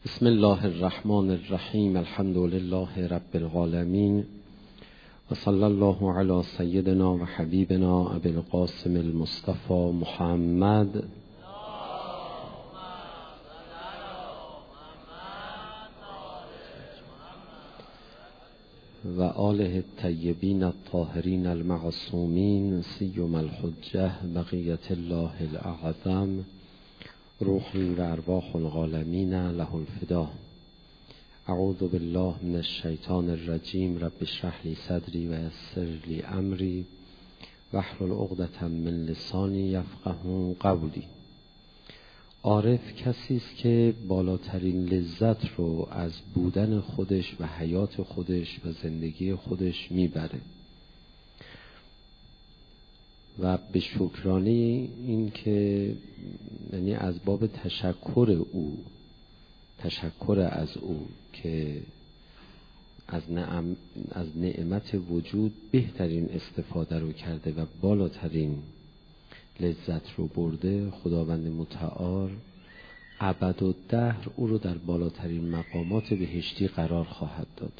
بسم الله الرحمن الرحیم. الحمد لله رب العالمین و صلی الله علی سیدنا و حبیبنا ابی القاسم المصطفى محمد و آله الطیبین الطاهرین المعصومین سیما الحجة بقیة الله الاعظم روحی و ارواح العالمین له الفدا. اعوذ بالله من الشیطان الرجیم. رب اشرح لی صدری و یسر لی امری واحلل عقدة من لسانی یفقهوا قولی. عارف کسی است که بالاترین لذت رو از بودن خودش و حیات خودش و زندگی خودش میبره و به شکرانه این که یعنی از باب تشکر از او که از نعمت وجود بهترین استفاده رو کرده و بالاترین لذت رو برده، خداوند متعال ابدالدهر او رو در بالاترین مقامات بهشتی قرار خواهد داد.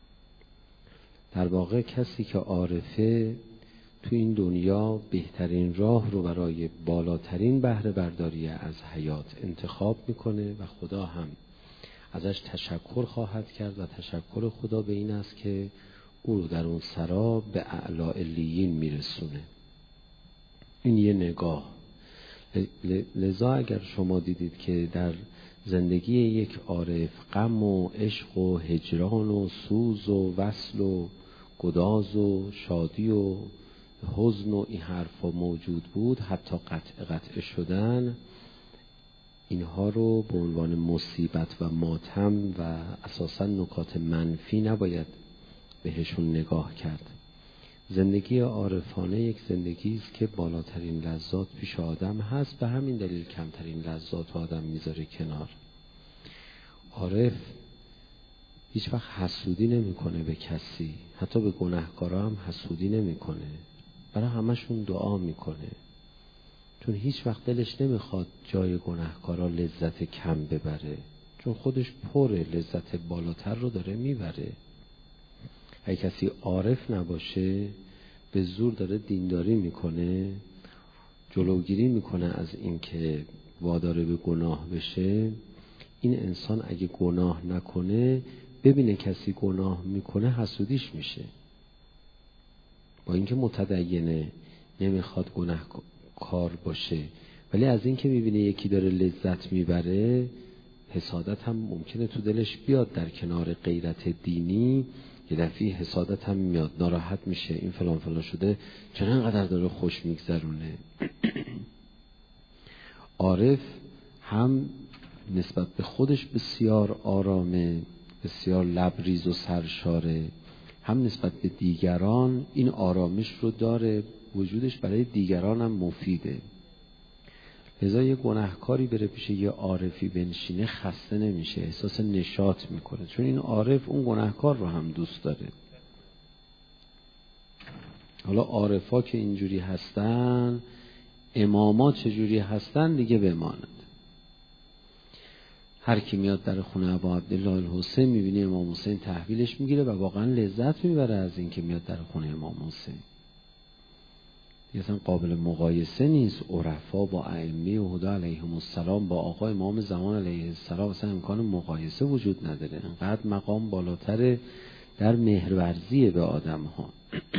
در واقع کسی که عارفه تو این دنیا بهترین راه رو برای بالاترین بهره برداری از حیات انتخاب میکنه و خدا هم ازش تشکر خواهد کرد و تشکر خدا به این است که او رو در اون سرا به اعلی علیین میرسونه. این یه نگاه. لذا اگر شما دیدید که در زندگی یک عارف غم و عشق و هجران و سوز و وصل و گداز و شادی و حزن و این حرفا موجود بود، حتی قطع شدن، اینها رو به عنوان مصیبت و ماتم و اساساً نکات منفی نباید بهشون نگاه کرد. زندگی عارفانه یک زندگی است که بالاترین لذات پیش آدم هست، به همین دلیل کمترین لذات آدم میذاره کنار. عارف هیچ وقت حسودی نمیکنه به کسی، حتی به گناهکارا هم حسودی نمیکنه، برای همشون دعا میکنه، چون هیچ وقت دلش نمیخواد جای گناهکارا لذت کم ببره، چون خودش پره، لذت بالاتر رو داره میبره. اگه کسی عارف نباشه به زور داره دینداری میکنه، جلوگیری میکنه از این که واداره به گناه بشه، این انسان اگه گناه نکنه ببینه کسی گناه میکنه حسودیش میشه، با اینکه متدینه نمیخواد گناهکار باشه، ولی از این که میبینه یکی داره لذت میبره حسادت هم ممکنه تو دلش بیاد. در کنار غیرت دینی یه دفعه حسادت هم میاد، ناراحت میشه، این فلان فلان شده، چرا اینقدر داره خوش میگذرونه. عارف هم نسبت به خودش بسیار آرامه، بسیار لبریز و سرشاره، هم نسبت به دیگران این آرامش رو داره، وجودش برای دیگران هم مفیده. لذا یه گناهکاری بره پیش یه عارفی بنشینه خسته نمیشه، احساس نشاط میکنه، چون این عارف اون گناهکار رو هم دوست داره. حالا عارفا که اینجوری هستن، اماما چجوری هستن دیگه بماند. هر کی میاد در خونه ابا عبدالله الحسین میبینه امام حسین تحویلش میگیره و واقعا لذت میبره از این که میاد در خونه امام حسین. اصلا قابل مقایسه نیست عرفا با ائمه و هدا علیهم السلام، با آقا امام زمان علیه السلام اصلا امکان مقایسه وجود نداره. انقدر مقام بالاتره در مهرورزی به آدم ها.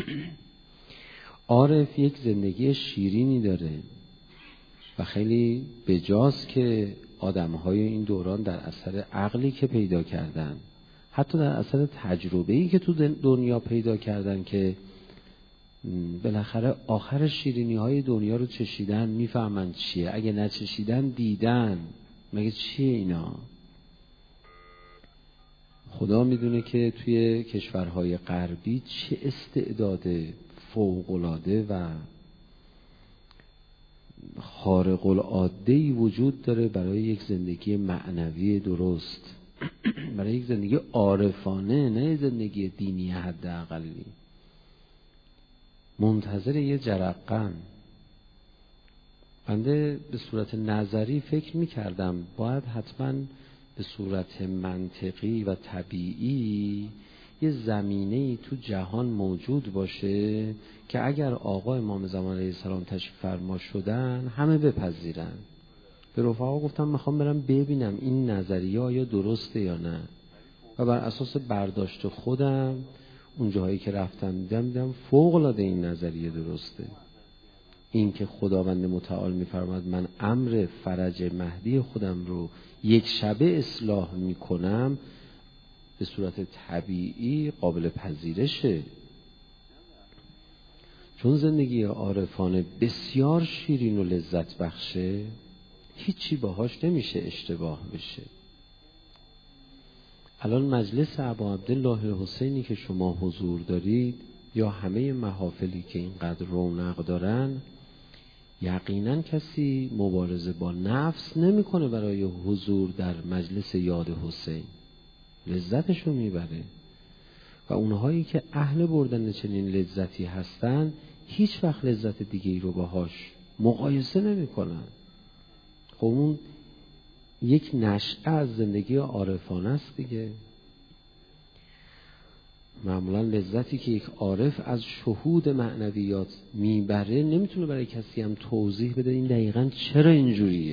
عارف یک زندگی شیرینی داره و خیلی بجاست که آدم های این دوران در اثر عقلی که پیدا کردن، حتی در اثر تجربه‌ای که تو دنیا پیدا کردن، که بالاخره آخر شیرینی های دنیا رو چشیدن، میفهمن چیه. اگه نچشیدن دیدن مگه چیه اینا. خدا میدونه که توی کشورهای غربی چه استعداد فوق‌العاده و خارق العاده‌ای وجود داره برای یک زندگی معنوی درست، برای یک زندگی عارفانه، نه زندگی دینی حداقلی. منتظر یه جرقن. بنده به صورت نظری فکر میکردم باید حتما به صورت منطقی و طبیعی یه زمینه‌ای تو جهان موجود باشه که اگر آقا امام زمان علیه السلام تشریف فرما شدن همه بپذیرن. به رفقا گفتم میخوام برم ببینم این نظریه آیا درسته یا نه، و بر اساس برداشت خودم اون جاهایی که رفتم دیدم فوق‌العاده این نظریه درسته. این که خداوند متعال میفرماد من امر فرج مهدی خودم رو یک شبه اصلاح میکنم به صورت طبیعی قابل پذیرشه، چون زندگی عارفانه بسیار شیرین و لذت بخشه، هیچی باهاش نمیشه اشتباه بشه. الان مجلس ابا عبدالله حسینی که شما حضور دارید یا همه محافلی که اینقدر رونق دارن، یقینا کسی مبارزه با نفس نمیکنه برای حضور در مجلس یاد حسین، لذتشو میبره. و اونهایی که اهل بردن چنین لذتی هستن هیچ وقت لذت دیگه ای رو باهاش مقایسه نمیکنن. خب اون یک نشأه از زندگی عارفانه است دیگه. معمولا لذتی که یک عارف از شهود معنویات میبره نمیتونه برای کسی هم توضیح بده این دقیقاً چرا اینجوریه.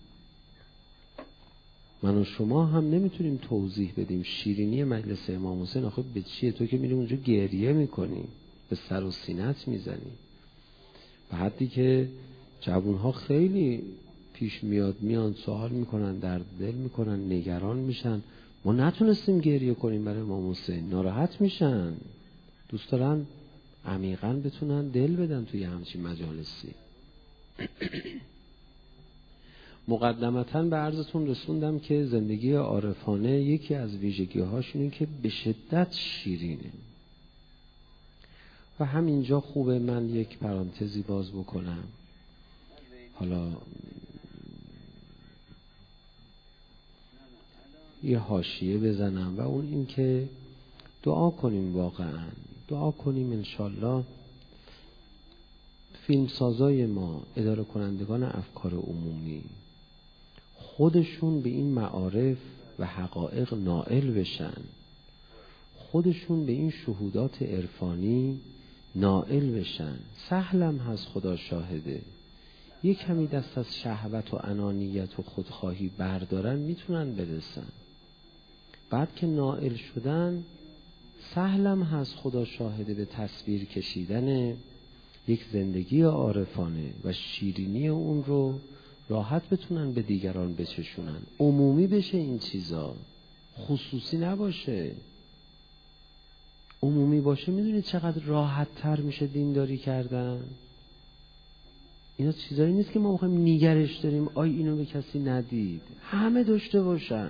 من و شما هم نمیتونیم توضیح بدیم شیرینی مجلس امام حسین آخه به چیه. تو که میری اونجا گریه میکنی، به سر و سینت میزنی. و حدی که جوانها خیلی پیش میان سوال میکنن، درد دل میکنن، نگران میشن، ما نتونستیم گریه کنیم برای امام حسین، ناراحت میشن، دوست دارن عمیقاً بتونن دل بدن توی همچین مجالسی. مقدمتاً به عرضتون رسوندم که زندگی عارفانه یکی از ویژگی‌هاش اینه که به شدت شیرینه. و همینجا خوبه من یک پرانتزی باز بکنم، حالا یه حاشیه بزنم، و اون این که دعا کنیم، واقعاً دعا کنیم انشالله فیلمسازای ما، اداره کنندگان افکار عمومی خودشون به این معارف و حقایق نائل بشن، خودشون به این شهودات عرفانی نائل بشن. سهلم هست، خدا شاهده، یک کمی دست از شهوت و انانیت و خودخواهی بردارن میتونن برسن. بعد که نائل شدن سهلم هست، خدا شاهده، به تصویر کشیدن یک زندگی عارفانه و شیرینی اون رو راحت بتونن به دیگران بچشونن. عمومی بشه این چیزا، خصوصی نباشه. عمومی باشه میدونید چقدر راحت تر میشه دینداری کردن. اینا چیزایی نیست که ما بخوایم نیگرش داریم آی اینو به کسی ندید، همه داشته باشن.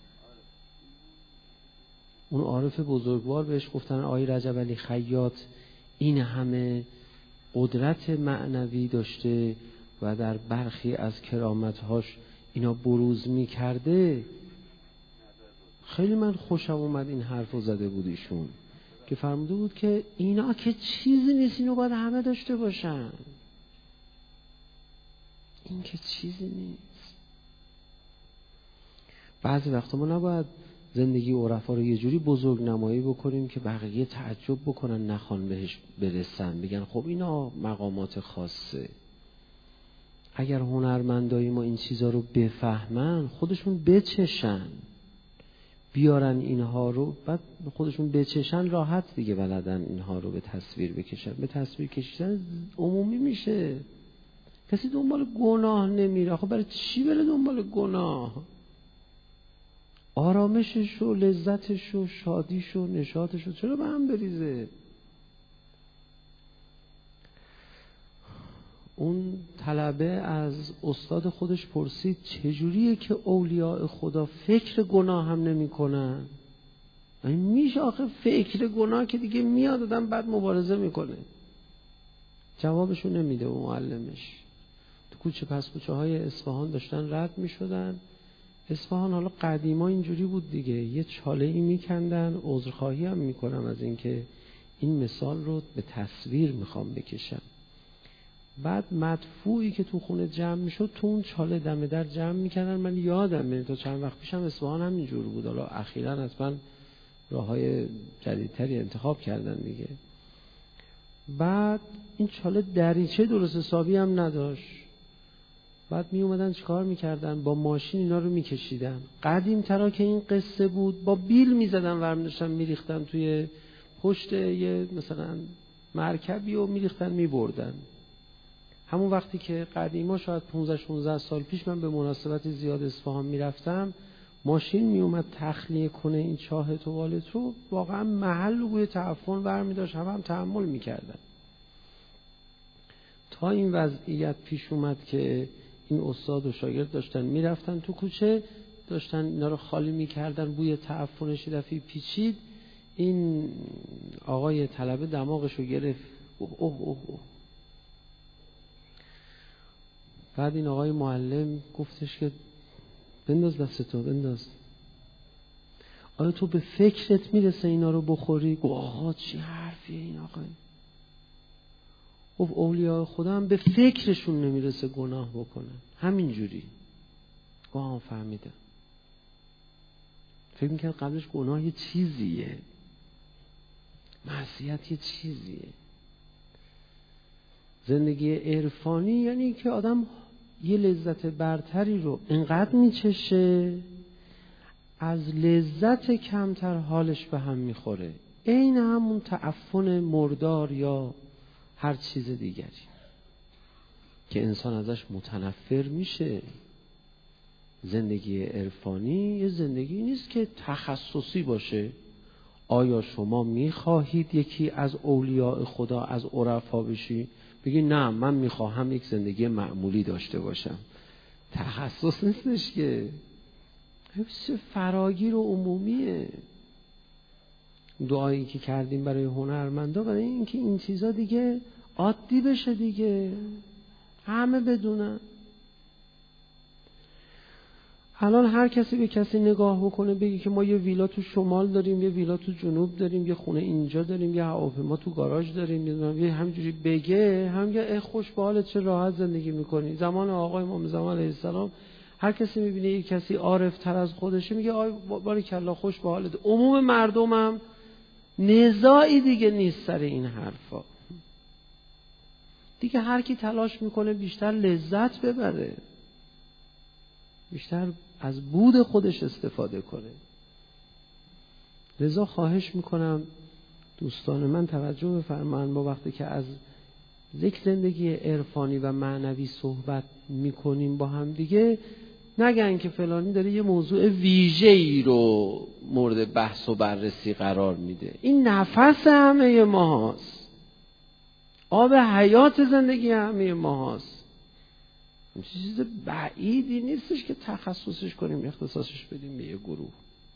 اون عارف بزرگوار بهش گفتن آی رجب علی خیاط این همه قدرت معنوی داشته و در برخی از کرامتهاش اینا بروز میکرده. خیلی من خوشم اومد این حرفو زده بود ایشون که فرموده بود که اینا که چیزی نیست، اینو باید همه داشته باشن. این که چیزی نیست. بعضی وقتا ما نباید زندگی عرفا رو یه جوری بزرگ نمایی بکنیم که بقیه تعجب بکنن، نخوان بهش برسن، بگن خب اینا مقامات خاصه. اگر هنرمندای ما این چیزا رو بفهمن، خودشون بچشن، بیارن اینها رو، بعد خودشون بچشن، راحت دیگه بلدن اینها رو به تصویر بکشن. به تصویر کشیدن عمومی میشه، کسی دنبال گناه نمیره. خب برای چی بره دنبال گناه؟ آرامشش و لذتش و شادیش و نشاطش رو چرا به هم بریزه؟ اون طلبه از استاد خودش پرسید چجوریه که اولیاء خدا فکر گناه هم نمی کنن؟ این میشه آخه فکر گناه که دیگه میاد آدم بعد مبارزه میکنه. جوابشو نمیده اون معلمش. تو کوچه پس کوچه های اصفهان داشتن رد میشدن. اصفهان حالا قدیما اینجوری بود دیگه، یه چاله ای میکندن. عذرخواهی هم میکنم از اینکه این مثال رو به تصویر میخوام بکشم. بعد مدفوعی که تو خونه جمع میشد تو اون چاله دم در جمع میکردن. من یادم تا چند وقت پیشم اصفهان هم اینجور بود، حالا اخیراً حتما راههای جدیدتری انتخاب کردن دیگه. بعد این چاله دریچه درست حسابی هم نداشت. بعد می اومدن چیکار میکردن؟ با ماشین اینا رو میکشیدن. قدیم ترا که این قصه بود با بیل میزدن ورم داشتن میریختن توی پشت یه مثلا مرکبی و میریختن میبردن. همون وقتی که قدیما شاید 15-16 سال پیش من به مناسبت زیاد اصفهان میرفتم، ماشین میومد تخلیه کنه این چاه توالت رو، واقعا محل رو بوی تعفن برمی داشت، هم تحمل میکردن. تا این وضعیت پیش اومد که این استاد و شاگرد داشتن میرفتن تو کوچه، داشتن اینا رو خالی میکردن، بوی تعفنش دفعی پیچید، این آقای طلبه دماغش رو گرفت. اوه. بعد این آقای معلم گفتش که بنداز دستتو بنداز، آیا تو به فکرت میرسه اینا رو بخوری؟ آقا چی حرفیه این آقای؟ اولیاء خدا هم به فکرشون نمیرسه گناه بکنن همینجوری. فهمیدم. فکر میکنم قبلش گناه یه چیزیه، معصیت یه چیزیه. زندگی عرفانی یعنی که آدم یه لذت برتری رو انقدر میچشه از لذت کمتر حالش به هم میخوره، عین همون تعفن مردار یا هر چیز دیگری که انسان ازش متنفر میشه. زندگی عرفانی یه زندگی نیست که تخصصی باشه. آیا شما میخواهید یکی از اولیاء خدا، از عرفا بشی؟ بگی نه من میخواهم یک زندگی معمولی داشته باشم. تخصص نیستش که، حفظ فراگیر و عمومیه. دعایی که کردیم برای هنرمندا برای اینکه این چیزا دیگه عادی بشه دیگه، همه بدونن. الان هر کسی به کسی نگاه بکنه بگی که ما یه ویلا تو شمال داریم، یه ویلا تو جنوب داریم، یه خونه اینجا داریم، یه هواپیما تو گاراژ داریم، یه همینجوری بگه همگه خوش به حالت، چه راحت زندگی میکنی. زمان آقا امام زمان علیه السلام هر کسی میبینه یه کسی عارف تر از خودشه میگه آی باریکلا خوش به حالت. عموم مردمم نزاعی دیگه نیست سر این حرفا دیگه. هر کی تلاش میکنه بیشتر لذت ببره، بیشتر از بود خودش استفاده کنه. لذا خواهش میکنم دوستان من توجه بفرمایید، با وقتی که از یک زندگی عرفانی و معنوی صحبت میکنیم با هم دیگه، نگن که فلانی داره یه موضوع ویژه‌ای رو مورد بحث و بررسی قرار میده. این نفس همه ما هست، آب حیات زندگی همه ما هست. چیز بعیدی نیستش که تخصصش کنیم، اختصاصش بدیم به یه گروه.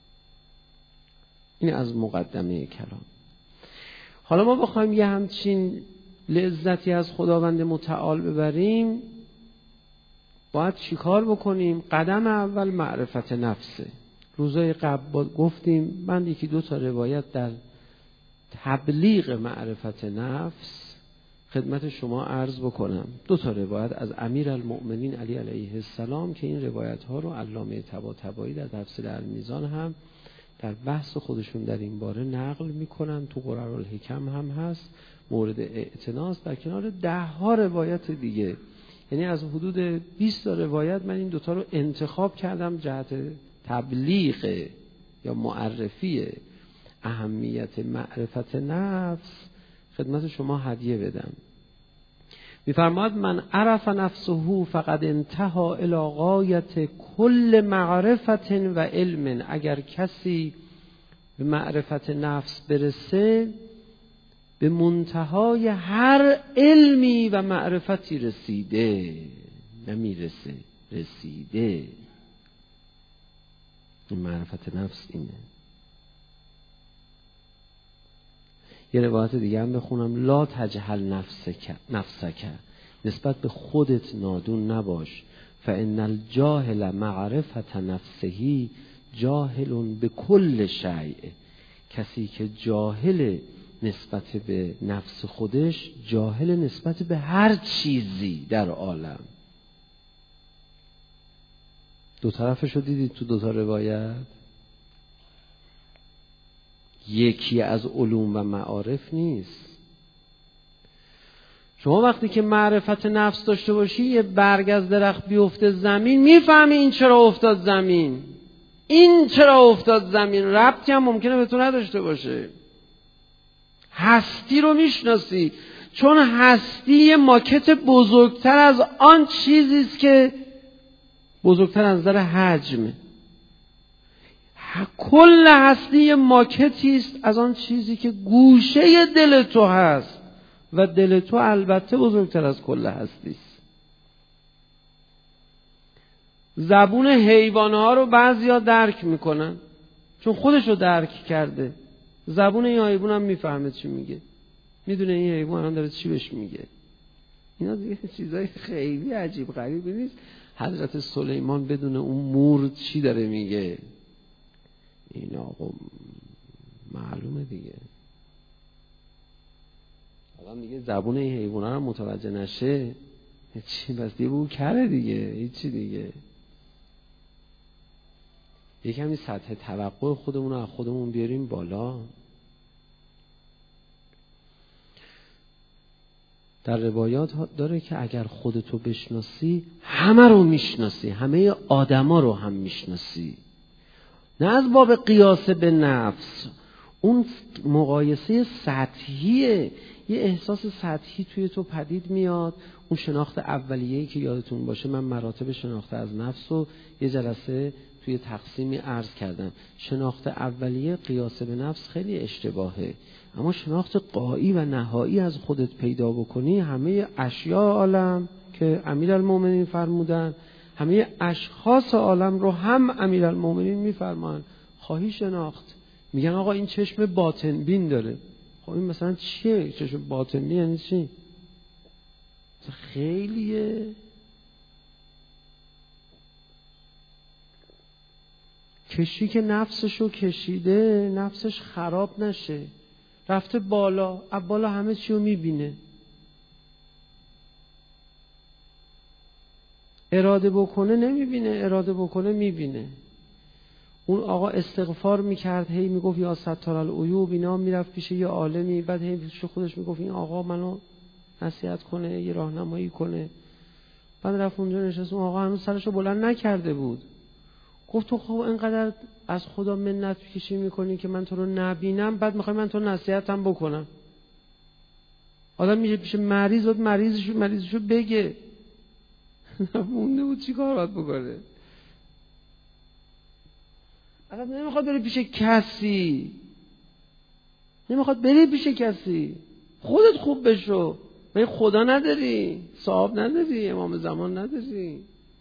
این از مقدمه کلام. حالا ما بخوایم یه همچین لذتی از خداوند متعال ببریم، باید چیکار بکنیم؟ قدم اول معرفت نفسه. روزای قبل گفتیم، من 1-2 روایت در تبلیغ معرفت نفس خدمت شما عرض بکنم. 2 روایت از امیرالمؤمنین علی علیه السلام که این روایت ها رو علامه طباطبایی در تفسیر المیزان هم در بحث خودشون در این باره نقل میکنن، تو قرارالحکم هم هست، مورد اعتناست، در کنار 10 روایت دیگه. یعنی از حدود 20 روایت من این 2 رو انتخاب کردم جهت تبلیغ یا معرفی اهمیت معرفت نفس خدمت شما هدیه بدم. می‌فرماید من عرف نفسه فقد انتهى الی غایت کل معرفت و علم. اگر کسی به معرفت نفس برسه به منتهای هر علمی و معرفتی رسیده، نمیرسه، رسیده. این معرفت نفس اینه. یه روایت دیگه هم بخونم، لا تجهل نفسک، نسبت به خودت نادون نباش، فان الجاهل معرفت نفسه جاهل به کل شیء. کسی که جاهل نسبت به نفس خودش، جاهل نسبت به هر چیزی در عالم. دو طرفشو دیدید تو دوتا روایت؟ یکی از علوم و معارف نیست. شما وقتی که معرفت نفس داشته باشی، یه برگ از درخت بیفته زمین، میفهمی این چرا افتاد زمین، این چرا افتاد زمین، ربطی هم ممکنه به تو نداشته باشه. هستی رو میشناسی، چون هستی ماکت بزرگتر از آن چیزیست که بزرگتر از نظر حجم. کل هستی ماکتیست از آن چیزی که گوشه دل تو هست و دل تو البته بزرگتر از کل هستیست. زبون حیوانها رو بعضیا درک میکنن چون خودشو درک کرده. زبون این حیوان هم میفهمه چی میگه، میدونه این حیوان هم داره چی بهش میگه. اینا دیگه چیزای خیلی عجیب غریبی نیست. حضرت سلیمان بدونه اون مور چی داره میگه، این آقا معلومه دیگه. آدم دیگه زبون این حیونا رو متوجه نشه چی بس دیگه بو کره دیگه، هیچی دیگه. یکمی سطح توقع خودمون رو از خودمون بیاریم بالا. در روایات داره که اگر خودتو بشناسی همه رو میشناسی، همه آدما رو هم میشناسی. نه از باب قیاس به نفس، اون مقایسه سطحیه. یه احساس سطحی توی تو پدید میاد. اون شناخت اولیه‌ای که یادتون باشه، من مراتب شناخت از نفس رو یه جلسه توی تقسیمی عرض کردم. شناخت اولیه قیاس به نفس خیلی اشتباهه، اما شناخت قایی و نهایی از خودت پیدا بکنی، همه اشیاء عالم که امیرالمومنین فرمودن، همه اشخاص عالم رو هم امیرالمومنین میفرمان خواهی شناخت. میگن آقا این چشم باطن بین داره. خب این مثلا چیه چشم باطن بین؟ یعنی چی؟ خیلیه. کشی که نفسشو کشیده، نفسش خراب نشه، رفته بالا، از بالا همه چی رو میبینه. اراده بکنه نمیبینه، اراده بکنه میبینه. اون آقا استغفار میکرد، هی میگفت یا ستار العیوب، اینا میرفت پیش یه عالمی، بعد هی پیش خودش میگفت این آقا منو نصیحت کنه، یه راهنمایی کنه. بعد رفت اونجا نشست، اون آقا هنوز سرشو بلند نکرده بود. گفت تو خب اینقدر از خدا منت کشی میکنی که من تو رو نبینم، بعد میخوای من تو رو نصیحتم بکنم؟ آدم میشه پیش مریض، باید مریضشو بگه. مونده بود چی کار باید بکنه؟ آدم نمیخواد بره پیش کسی، نمیخواد بری پیش کسی. خودت خوب بشو. مگه خدا نداری؟ صاحب نداری؟ امام زمان نداری؟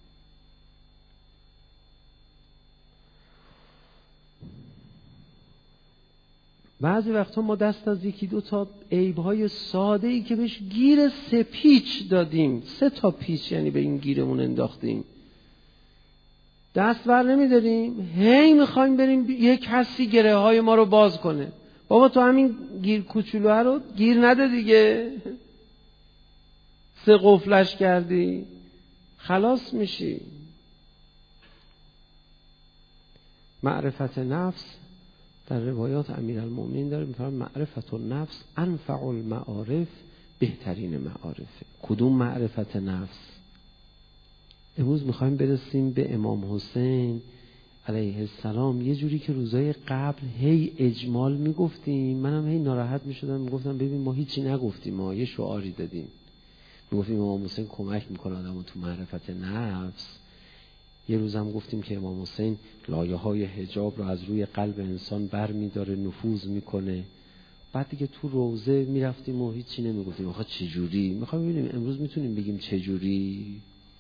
بعضی وقتا ما دست از یکی دو تا عیب‌های ساده‌ای که بهش گیر 3 پیچ دادیم، 3 تا پیچ یعنی به این گیرمون انداختیم، دست بر نمی‌داریم، هی می‌خوایم بریم یک کسی گره‌های ما رو باز کنه. بابا تو همین گیر کوچولو رو گیر نده دیگه، 3 قفلش کردی خلاص میشی. معرفت نفس در روایات امیرالمومنین داره میفرماید معرفت النفس انفع المعارف، بهترین معارفه. کدوم معرفت نفس؟ امروز میخوایم برسیم به امام حسین علیه السلام، یه جوری که روزای قبل هی اجمال میگفتیم، منم هی ناراحت میشدم، میگفتم ببین ما هیچی نگفتیم، ما یه شعاری دادیم، میگفتیم امام حسین کمک میکنه آدمو تو معرفت نفس. یه روزم گفتیم که امام حسین لایه‌های حجاب رو از روی قلب انسان بر می‌داره، نفوذ میکنه. بعد دیگه تو روضه میرفتیم و هیچی نمیگفتیم. آخه چه جوری؟ میخوایم ببینیم امروز میتونیم بگیم چه جوری.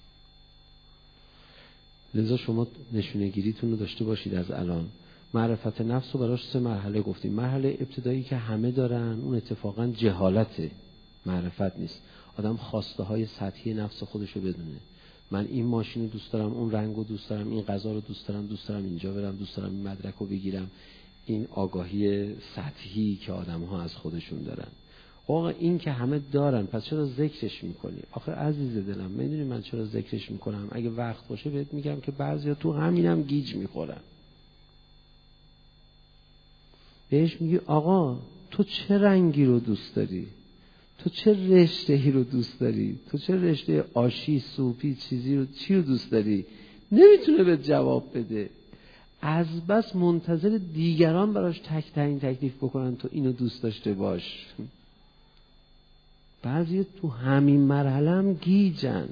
لذا شما نشونه‌گیریتون رو داشته باشید از الان. معرفت نفس رو براش 3 مرحله گفتیم. مرحله ابتدایی که همه دارن، اون اتفاقا جهالته، معرفت نیست. آدم خواسته های سطحی نفس خودش رو بدونه. من این ماشین رو دوست دارم، اون رنگ رو دوست دارم، این غذا رو دوست دارم، دوست دارم اینجا برم، دوست دارم این مدرک رو بگیرم. این آگاهی سطحی که آدم ها از خودشون دارن. آقا این که همه دارن، پس چرا ذکرش میکنی؟ آخه عزیز دلم، میدونی من چرا ذکرش میکنم؟ اگه وقت باشه بهت میگم که بعضیا تو همینم گیج میخورن. بهش میگی آقا تو چه رنگی رو دوست داری؟ تو چه رشته‌ای رو دوست داری؟ تو چه رشته آشی، سوپی، چی رو دوست داری؟ نمیتونه به جواب بده. از بس منتظر دیگران براش تعیین تکلیف بکنن تو اینو دوست داشته باش. بعضی تو همین مرحله هم گیجن.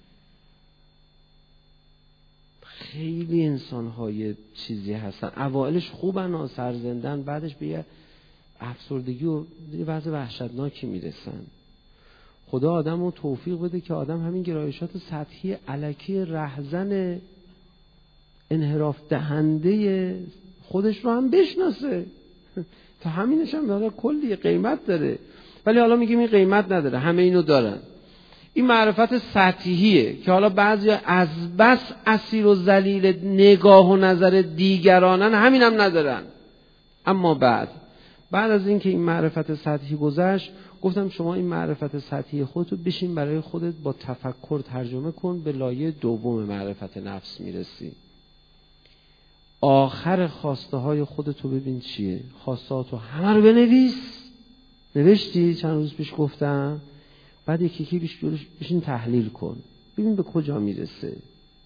خیلی انسان‌های چیزی هستن، اوائلش خوبن، سرزندن، بعدش به یه افسردگی و وضع وحشتناکی میرسن. خدا آدم رو توفیق بده که آدم همین گرایشات سطحی الکی رهزن انحراف دهنده خودش رو هم بشناسه. تا همینش هم حالا کلی قیمت داره، ولی حالا میگیم این قیمت نداره، همه اینو دارن. این معرفت سطحیه که حالا بعضیا از بس اسیر و ذلیل نگاه و نظر دیگرانن، همین هم ندارن. اما بعد از اینکه این معرفت سطحی گذشت، گفتم شما این معرفت سطحی خودتو بشین برای خودت با تفکر ترجمه کن، به لایه دوم معرفت نفس میرسی. آخر خواسته های خودتو ببین چیه، خواستهاتو همه رو بنویس. نوشتی؟ چند روز پیش گفتم. بعد یکی بشین تحلیل کن، ببین به کجا میرسه.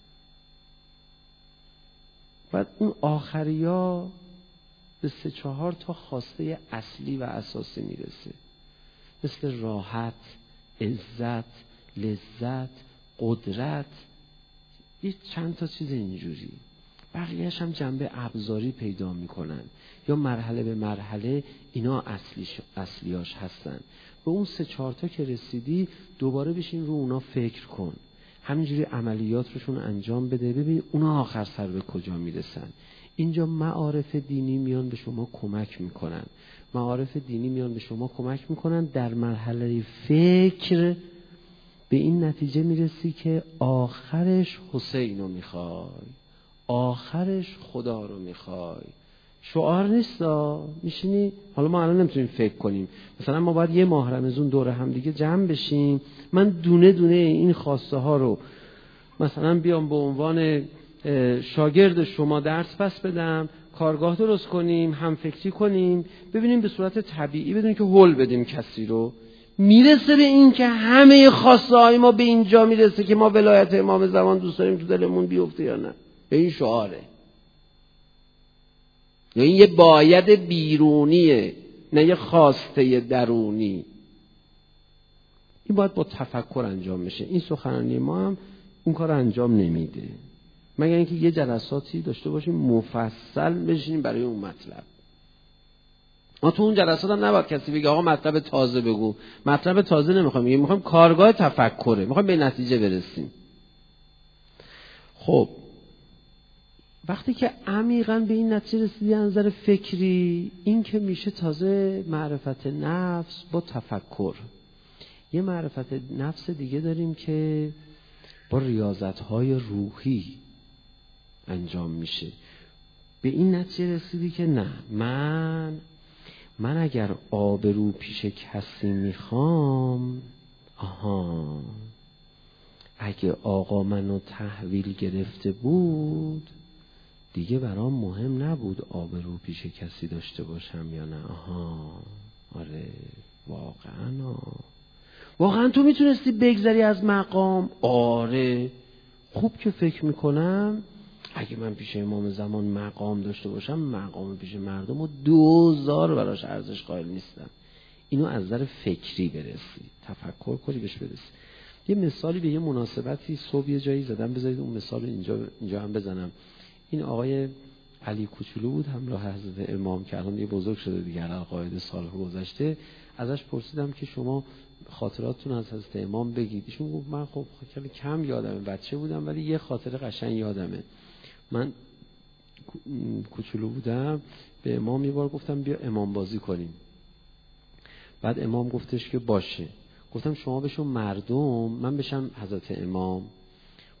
بعد اون آخریا به 3-4 تا خواسته اصلی و اساسی میرسه، مثل راحت، عزت، لذت، قدرت، یه چند تا چیز اینجوری. بقیه‌اش هم جنبه ابزاری پیدا میکنن، یا مرحله به مرحله اینا اصلیاش هستن. به اون 3-4 تا که رسیدی، دوباره بشین رو اونا فکر کن، همینجوری عملیات روشون انجام بده، ببین اونا آخر سر به کجا میرسن. اینجا معارف دینی میان به شما کمک میکنن. معارف دینی میان به شما کمک میکنن در مرحله فکر به این نتیجه میرسی که آخرش حسین رو میخوای، آخرش خدا رو میخوای. شعار نیستا، میشینی. حالا ما الان نمیتونیم فکر کنیم، مثلا ما باید 1 ماه رمضان دور هم دیگه جمع بشیم، من دونه دونه این خواسته ها رو مثلا بیام به عنوان شاگرد شما درس پس بدم، کارگاه درست کنیم، هم فکری کنیم، ببینیم به صورت طبیعی، بدونیم که هول بدیم کسی رو. میرسه به این که همه خواسته های ما به اینجا میرسه که ما ولایت امام زمان دوست داریم تو دلمون بیفته یا نه. به این شعاره، یا این یه باید بیرونیه، نه یه خواسته درونی. این باید با تفکر انجام بشه. این سخنرانی ما هم اون کار انجام نمیده، مگر اینکه یه جلساتی داشته باشیم مفصل بشینیم برای اون مطلب. ما تو اون جلسات هم نباید کسی بگه آقا مطلب تازه بگو. مطلب تازه نمیخوایم، میخوایم کارگاه تفکره، میخوایم به نتیجه برسیم. خب وقتی که عمیقاً به این نتیجه رسیدی از نظر فکری، این که میشه تازه معرفت نفس با تفکر. یه معرفت نفس دیگه داریم که با ریاضت‌های روحی انجام میشه. به این نتیجه رسیدی که نه، من اگر آبرو پیش کسی میخوام، اگه آقا منو تحویل گرفته بود دیگه برام مهم نبود آبرو پیش کسی داشته باشم یا نه. آره واقعا تو میتونستی بگذری از مقام. آره خوب که فکر میکنم اگه من پیش امام زمان مقام داشته باشم، مقام پیش مردم و 2000 براش ارزش قائل نیستم. اینو از نظر فکری برسی، تفکر کنی بهش برسی. یه مثالی به یه مناسبتی صبح یه جایی زدم، بذارید اون مثال اینجا هم بزنم. این آقای علی کوچولو بود، همراه حضرت امام، که الان یه بزرگ شده دیگه، القاعده سالها گذشته. ازش پرسیدم که شما خاطراتتون از حضرت امام بگید. ایشون گفت من خب خیلی کم یادمه، بچه بودم ولی یه خاطره قشنگ یادمه. من کوچولو بودم، به امام یه بار گفتم بیا امام بازی کنیم. بعد امام گفتش که باشه. گفتم شما بشون مردم، من بشم حضرت امام.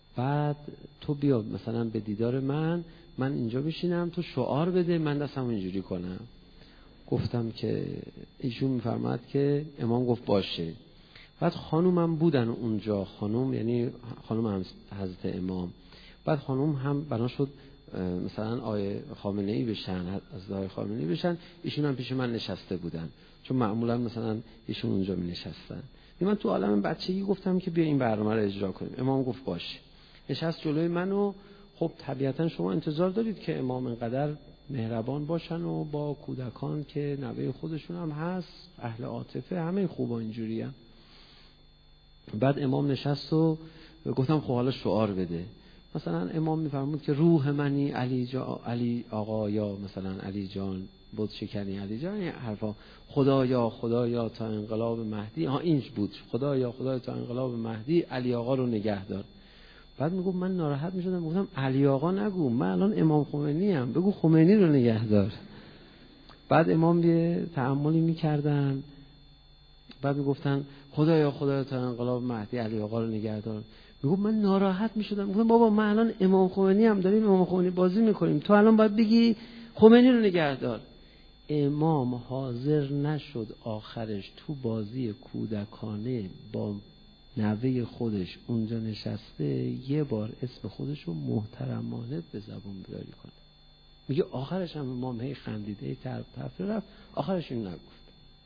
بعد تو بیا مثلا به دیدار من اینجا بشینم، تو شعار بده، من دستم اینجوری کنم. گفتم که ایشون میفرماد که امام گفت باشه. بعد خانومم بودن اونجا، خانوم یعنی خانوم حضرت امام. بعد خانوم هم بنا شد مثلا آیه خامنه‌ای بشن، از آیه خامنه‌ای بشن، ایشون هم پیش من نشسته بودن، چون معمولا مثلا ایشون اونجا می نشستن. من تو عالم بچگی گفتم که بیا این برنامه رو اجرا کنیم. امام گفت باشه. نشست جلوی منو. خب طبیعتا شما انتظار دارید که امام اینقدر مهربان باشن و با کودکان که نوه خودشون هم هست، اهل عاطفه، همه خوبا اینجوری هم. بعد امام نشست و گفتم خب حالا شعار بده. مثلا امام میفرمود که روح منی علی آقا، یا مثلا علی جان بود شکنی علی جان، این حرفا. خدایا تا انقلاب مهدی، اینج بود، خدایا تا انقلاب مهدی علی آقا رو نگه دار. بعد میگم من ناراحت میشدم، گفتم علی آقا نگو، من الان امام خمینی ام، بگو خمینی رو نگه دار. بعد امام یه تأملی میکردن، بعد میگفتن خدایا تا انقلاب مهدی علی آقا رو نگه دار. میگم من ناراحت میشدم، گفتم بابا من الان امام خمینی ام، داریم امام خمینی بازی میکنیم، تو الان باید بگی خمینی رو نگه دار. امام حاضر نشد آخرش تو بازی کودکانه با نوه خودش اونجا نشسته یه بار اسم خودش رو محترمانه به زبون بیاری کنه. میگه آخرش هم امام هی خندیده، هی تفره رفت، آخرش این نگفت.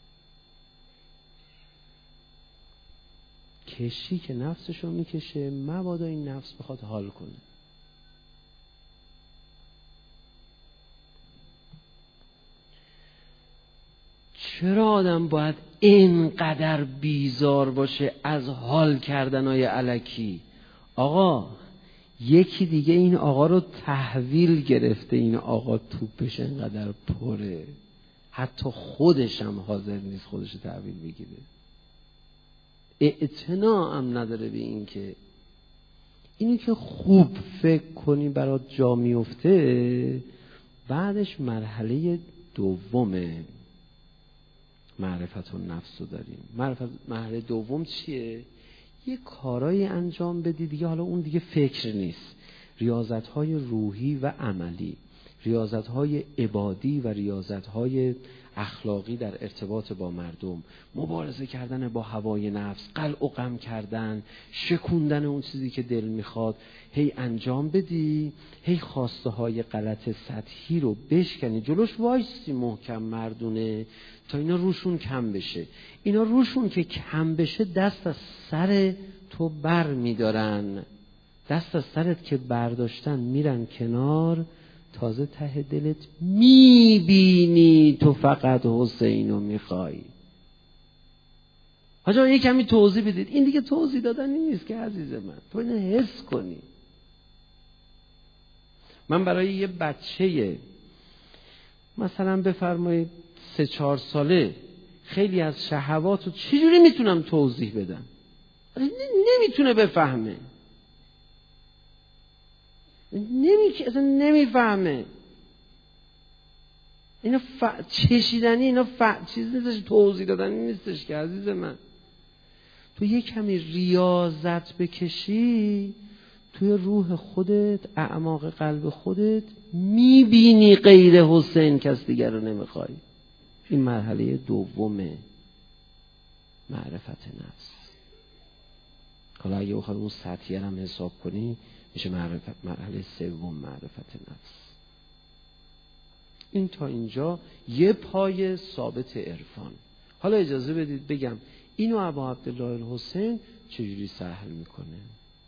کشی که نفسش رو میکشه، مبادا این نفس بخواد حال کنه. چرا آدم باید اینقدر بیزار باشه از حال کردنای الکی؟ آقا یکی دیگه این آقا رو تحویل گرفته، این آقا توپش اینقدر پره حتی خودش هم حاضر نیست خودش رو تحویل بگیره. اعتنا هم نداره به این که اینی که خوب فکر کنی برات جا میفته. بعدش مرحله دومه، معرفت النفس رو داریم. مرحله دوم چیه؟ یه کارایی انجام بدی دیگه، حالا اون دیگه فکر نیست، ریاضت‌های روحی و عملی، ریاضت‌های عبادی و ریاضت‌های اخلاقی در ارتباط با مردم، مبارزه کردن با هوای نفس، قلع و قم کردن، شکوندن اون چیزی که دل میخواد، هی انجام بدی، هی خواسته های غلط سطحی رو بشکنی، جلوش وایسی محکم مردونه تا اینا روشون کم بشه. اینا روشون که کم بشه دست از سر تو بر میدارن، دست از سرت که برداشتن میرن کنار، تازه ته دلت میبینی تو فقط حسینو میخوای. حاجا یک کمی توضیح بدید. این دیگه توضیح دادنی نیست که عزیز من، تو اینو حس کنی. من برای یه بچه مثلا بفرمایید 3-4 ساله خیلی از شهوات رو چجوری میتونم توضیح بدم؟ نمیتونه بفهمه، اصلا نمیفهمه. اینا چشیدنی، اینا چیز نیستش، توضیح دادنی نیستش که عزیز من. تو یه کمی ریاضت بکشی توی روح خودت، اعماق قلب خودت، میبینی غیر حسین کس دیگر رو نمیخوای. این مرحله دومه، معرفت نفس. حالا اگه بخواد اون سطحیه هم حساب کنی میشه مرحله سوم، معرفت نفس. این تا اینجا یه پای ثابت عرفان. حالا اجازه بدید بگم اینو ابا عبدالله الحسین چجوری سهل میکنه.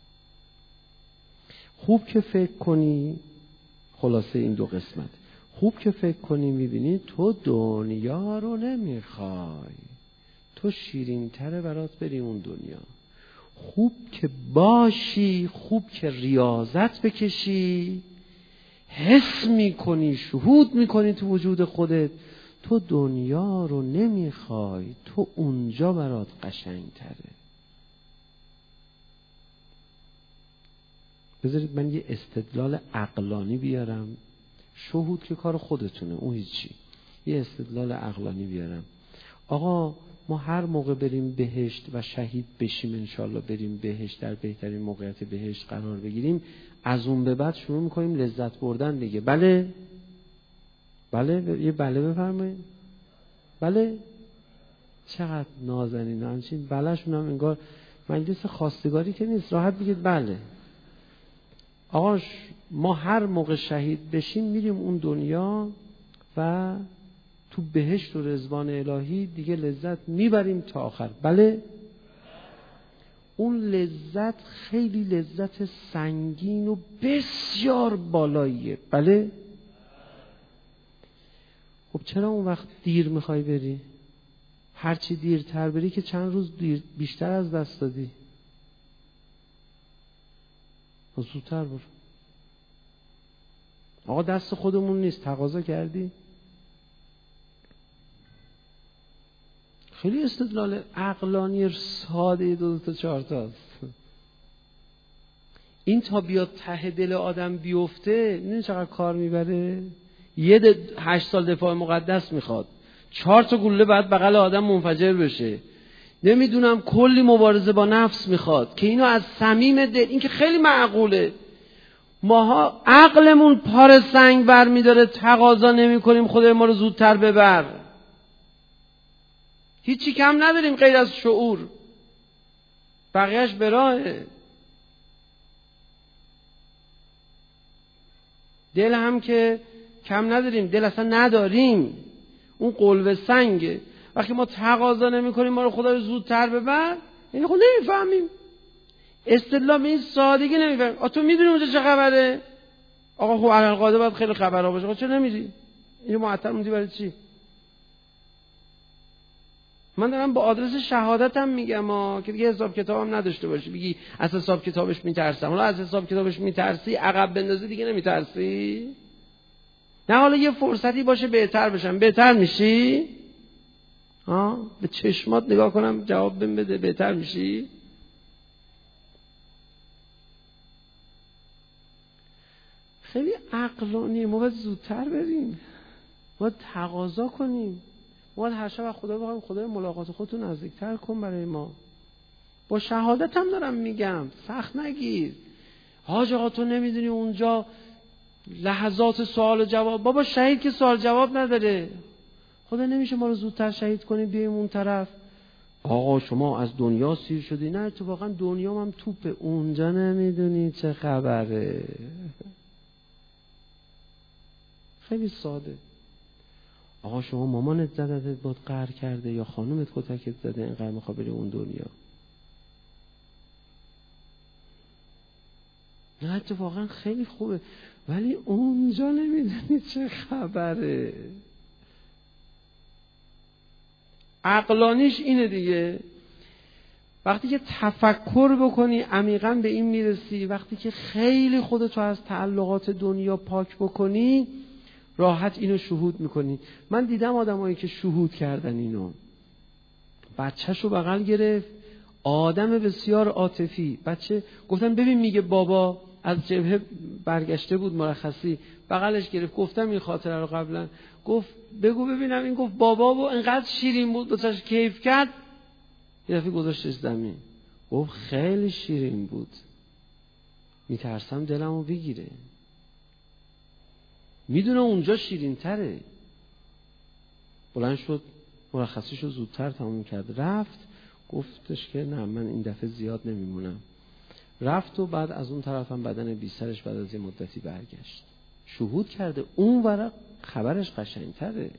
خوب که فکر کنی، خلاصه این دو قسمت، خوب که فکر کنی میبینی تو دنیا رو نمیخوای، تو شیرین تره برات بری اون دنیا. خوب که باشی، خوب که ریاضت بکشی، حس میکنی، شهود میکنی تو وجود خودت تو دنیا رو نمیخوای، تو اونجا برات قشنگ تره. بذارید من یه استدلال عقلانی بیارم. شهود که کار خودتونه، اون هیچی. یه استدلال عقلانی بیارم. آقا ما هر موقع بریم بهشت و شهید بشیم انشالله بریم بهشت، در بهترین موقعیت بهشت قرار بگیریم، از اون به بعد شروع میکنیم لذت بردن دیگه. بله یه بله بفرمایید. بله چقدر نازنین همچین بلهشون هم انگار مجلس خواستگاری که نیست، راحت بگید بله. آقا ما هر موقع شهید بشیم میریم اون دنیا و تو بهشت و رضوان الهی دیگه لذت میبریم تا آخر. بله اون لذت خیلی لذت سنگین و بسیار بالاییه. بله خب چرا اون وقت دیر میخوای بری؟ هرچی دیرتر بری که چند روز بیشتر از دست دادی. زودتر برو. آقا دست خودمون نیست، تقاضا کردی. خیلی استدلال عقلانی ساده 2 تا 4 تاست. این تا بیاد ته دل آدم بیفته نه چقدر کار میبره. 8 سال دفاع مقدس میخواد، 4 تا گلوله بعد بغل آدم منفجر بشه، نمیدونم کلی مبارزه با نفس میخواد که اینو از صمیم دل. این که خیلی معقوله. ماها عقلمون پار سنگ بر میداره، تقاضا نمی کنیم خدای ما رو زودتر ببر. هیچی کم نداریم غیر از شعور، بقیهش براهه. دل هم که کم نداریم، دل اصلا نداریم، اون قلب سنگه. وقتی ما تقاضا نمی کنیم ما رو خدا رو زودتر ببر، یعنی خود نمیفهمیم. استدلال به این سادگی نمیفهمیم. تو میدونی اونجا چه خبره؟ آقا خب علالقاعده باید خیلی خبرها باشه. چرا نمیری؟ اینو معطل موندی برای چی؟ من دارم با آدرس شهادتم میگم که دیگه حساب کتابم نداشته باشی، بگی از حساب کتابش میترسم. حالا از حساب کتابش میترسی، عقب بندازی دیگه نمیترسی؟ نه حالا یه فرصتی باشه بهتر بشم، بهتر میشی؟ به چشمات نگاه کنم جواب بده، بهتر میشی؟ خیلی عقلانی. ما باید زودتر بریم، ما باید تقاضا کنیم، ما باید هر شب خدا بخوایم خدای ملاقات خودتون نزدیکتر کن برای ما. با شهادتم دارم میگم، سخت نگیر. حاج آقا تو نمیدونی اونجا لحظات سوال و جواب. بابا شهید که سوال جواب نداره. خدا نمیشه ما رو زودتر شهید کنی بیایم اون طرف؟ آقا شما از دنیا سیر شدی. نه تو واقعا دنیا هم توپه، اونجا نمیدونی چه خبره. خیلی ساده. آقا شما مامانت زدت بود قهر کرده یا خانومت کتکت زده اینقدر میخواد بری اون دنیا. نه تو واقعا خیلی خوبه ولی اونجا نمیدونی چه خبره. عقلانیش اینه دیگه. وقتی که تفکر بکنی عمیقاً به این میرسی، وقتی که خیلی خودتو از تعلقات دنیا پاک بکنی راحت اینو شهود میکنی. من دیدم آدمایی که شهود کردن اینو، بچه‌شو بغل گرفت، آدم بسیار عاطفی، بچه گفتم ببین میگه بابا، از جبهه برگشته بود مرخصی، بغلش گرفت، گفتم این خاطره رو قبلا، گفت بگو ببینم، این گفت بابا و انقدر شیرین بود بچه‌ش کیف کرد، یه دفعه گذاشتش زمین، گفت خیلی شیرین بود، میترسم دلمو بگیره. میدونه اونجا شیرین تره. بلند شد مرخصیشو زودتر تموم کرد، رفت، گفتش که نه من این دفعه زیاد نمیمونم. رفت و بعد از اون طرف هم بدن بی سرش بعد از یه مدتی برگشت. شهود کرده. اون ورق خبرش قشنگتره.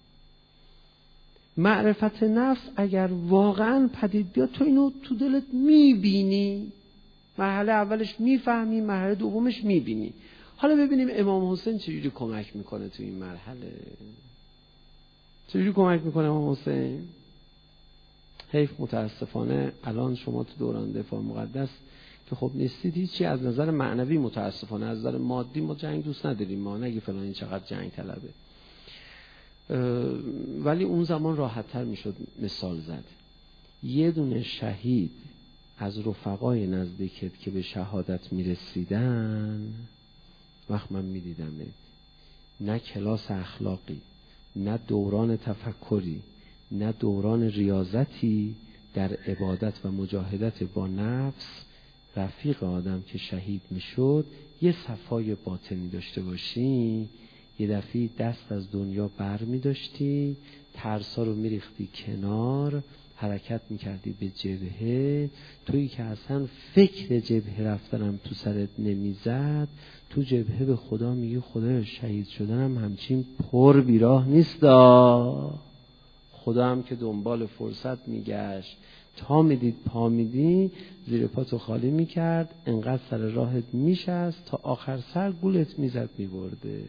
معرفت نفس اگر واقعا پدید بیاد تو اینو تو دلت میبینی، مرحله اولش میفهمی، مرحله دومش میبینی. حالا ببینیم امام حسین چجوری کمک میکنه تو این مرحله. چجوری کمک میکنه امام حسین؟ حیف متاسفانه الان شما تو دوران دفاع مقدس که خب نیستید هیچی، از نظر معنوی متاسفانه، از نظر مادی ما جنگ دوست نداریم، ما نگی فلانی چقدر جنگ طلبه، ولی اون زمان راحت تر میشد مثال زد. یه دونه شهید از رفقای نزدیکت که به شهادت میرسیدن، وقت من میدیدم نه کلاس اخلاقی، نه دوران تفکری، نه دوران ریاضتی در عبادت و مجاهدت با نفس. رفیق آدم که شهید میشد یه صفای باطنی داشته باشی، یه دفعه دست از دنیا بر می داشتی، ترسا رو می ریختی کنار، حرکت می کردی به جبهه. تویی که اصلا فکر جبهه رفتنم تو سرت نمی زد، تو جبهه به خدا میگی خدا شهید شدنم همچین پر بیراه نیستا. خدا هم که دنبال فرصت میگشت تا میدید پا میدی، زیر پاتو خالی میکرد، انقدر سر راهت میشست تا آخر سر گولت میزد میبرده.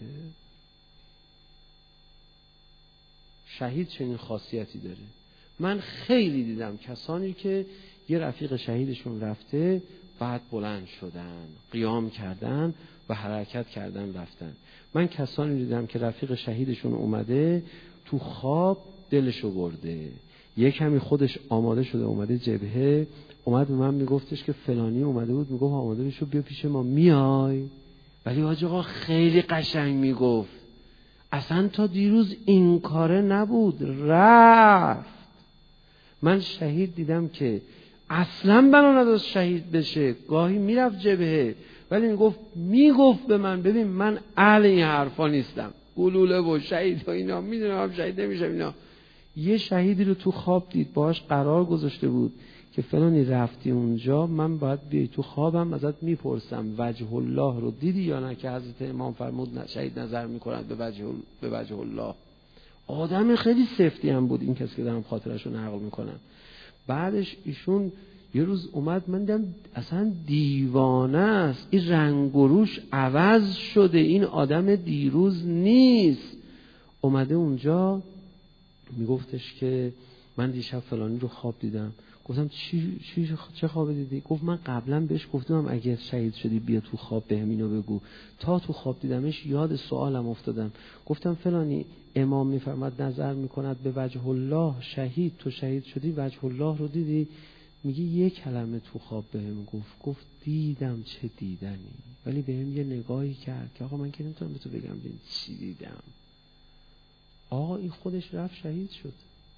شهید چنین خاصیتی داره. من خیلی دیدم کسانی که یه رفیق شهیدشون رفته بعد بلند شدن، قیام کردن و حرکت کردن رفتن. من کسانی دیدم که رفیق شهیدشون اومده تو خواب دلشو برده، یه کمی خودش آماده شده اومده جبهه، اومد به من میگفتش که فلانی اومده بود، میگفت آماده بشو بیا پیش ما، میای؟ ولی حاج آقا خیلی قشنگ میگفت اصلا تا دیروز این کاره نبود، رفت. من شهید دیدم که اصلا بنا نداشت شهید بشه، گاهی میرفت جبهه ولی میگفت به من ببین من اهل این حرفا نیستم، گلوله و شهید و اینا، میدونم شهید نمیشم اینا. یه شهیدی رو تو خواب دید، باهاش قرار گذاشته بود که فلانی رفتی اونجا، من باید بیای تو خوابم ازت میپرسم وجه الله رو دیدی یا نه، که حضرت امام فرمود شهید نظر میکنند به وجه الله. آدم خیلی سفتی هم بود این کسی که دارم خاطرش رو نقل میکنم. بعدش ایشون یه روز اومد، من دیدم اصلا دیوانه است، این رنگ و روش عوض شده، این آدم دیروز نیست. اومده اونجا میگفتش که من دیشب فلانی رو خواب دیدم. گفتم چه خواب دیدی؟ گفت من قبلا بهش گفتم اگه شهید شدی بیا تو خواب بهم اینو بگو، تا تو خواب دیدمش یاد سوالم افتادم. گفتم فلانی امام میفرماد نظر میکند به وجه الله، شهید تو شهید شدی وجه الله رو دیدی؟ میگه یک کلمه تو خواب بهم گفت دیدم چه دیدنی، ولی بهم یه نگاهی کرد که آقا من که نمیتونم به تو بگم ببین چی دیدم. آقا این خودش رفت شهید شد.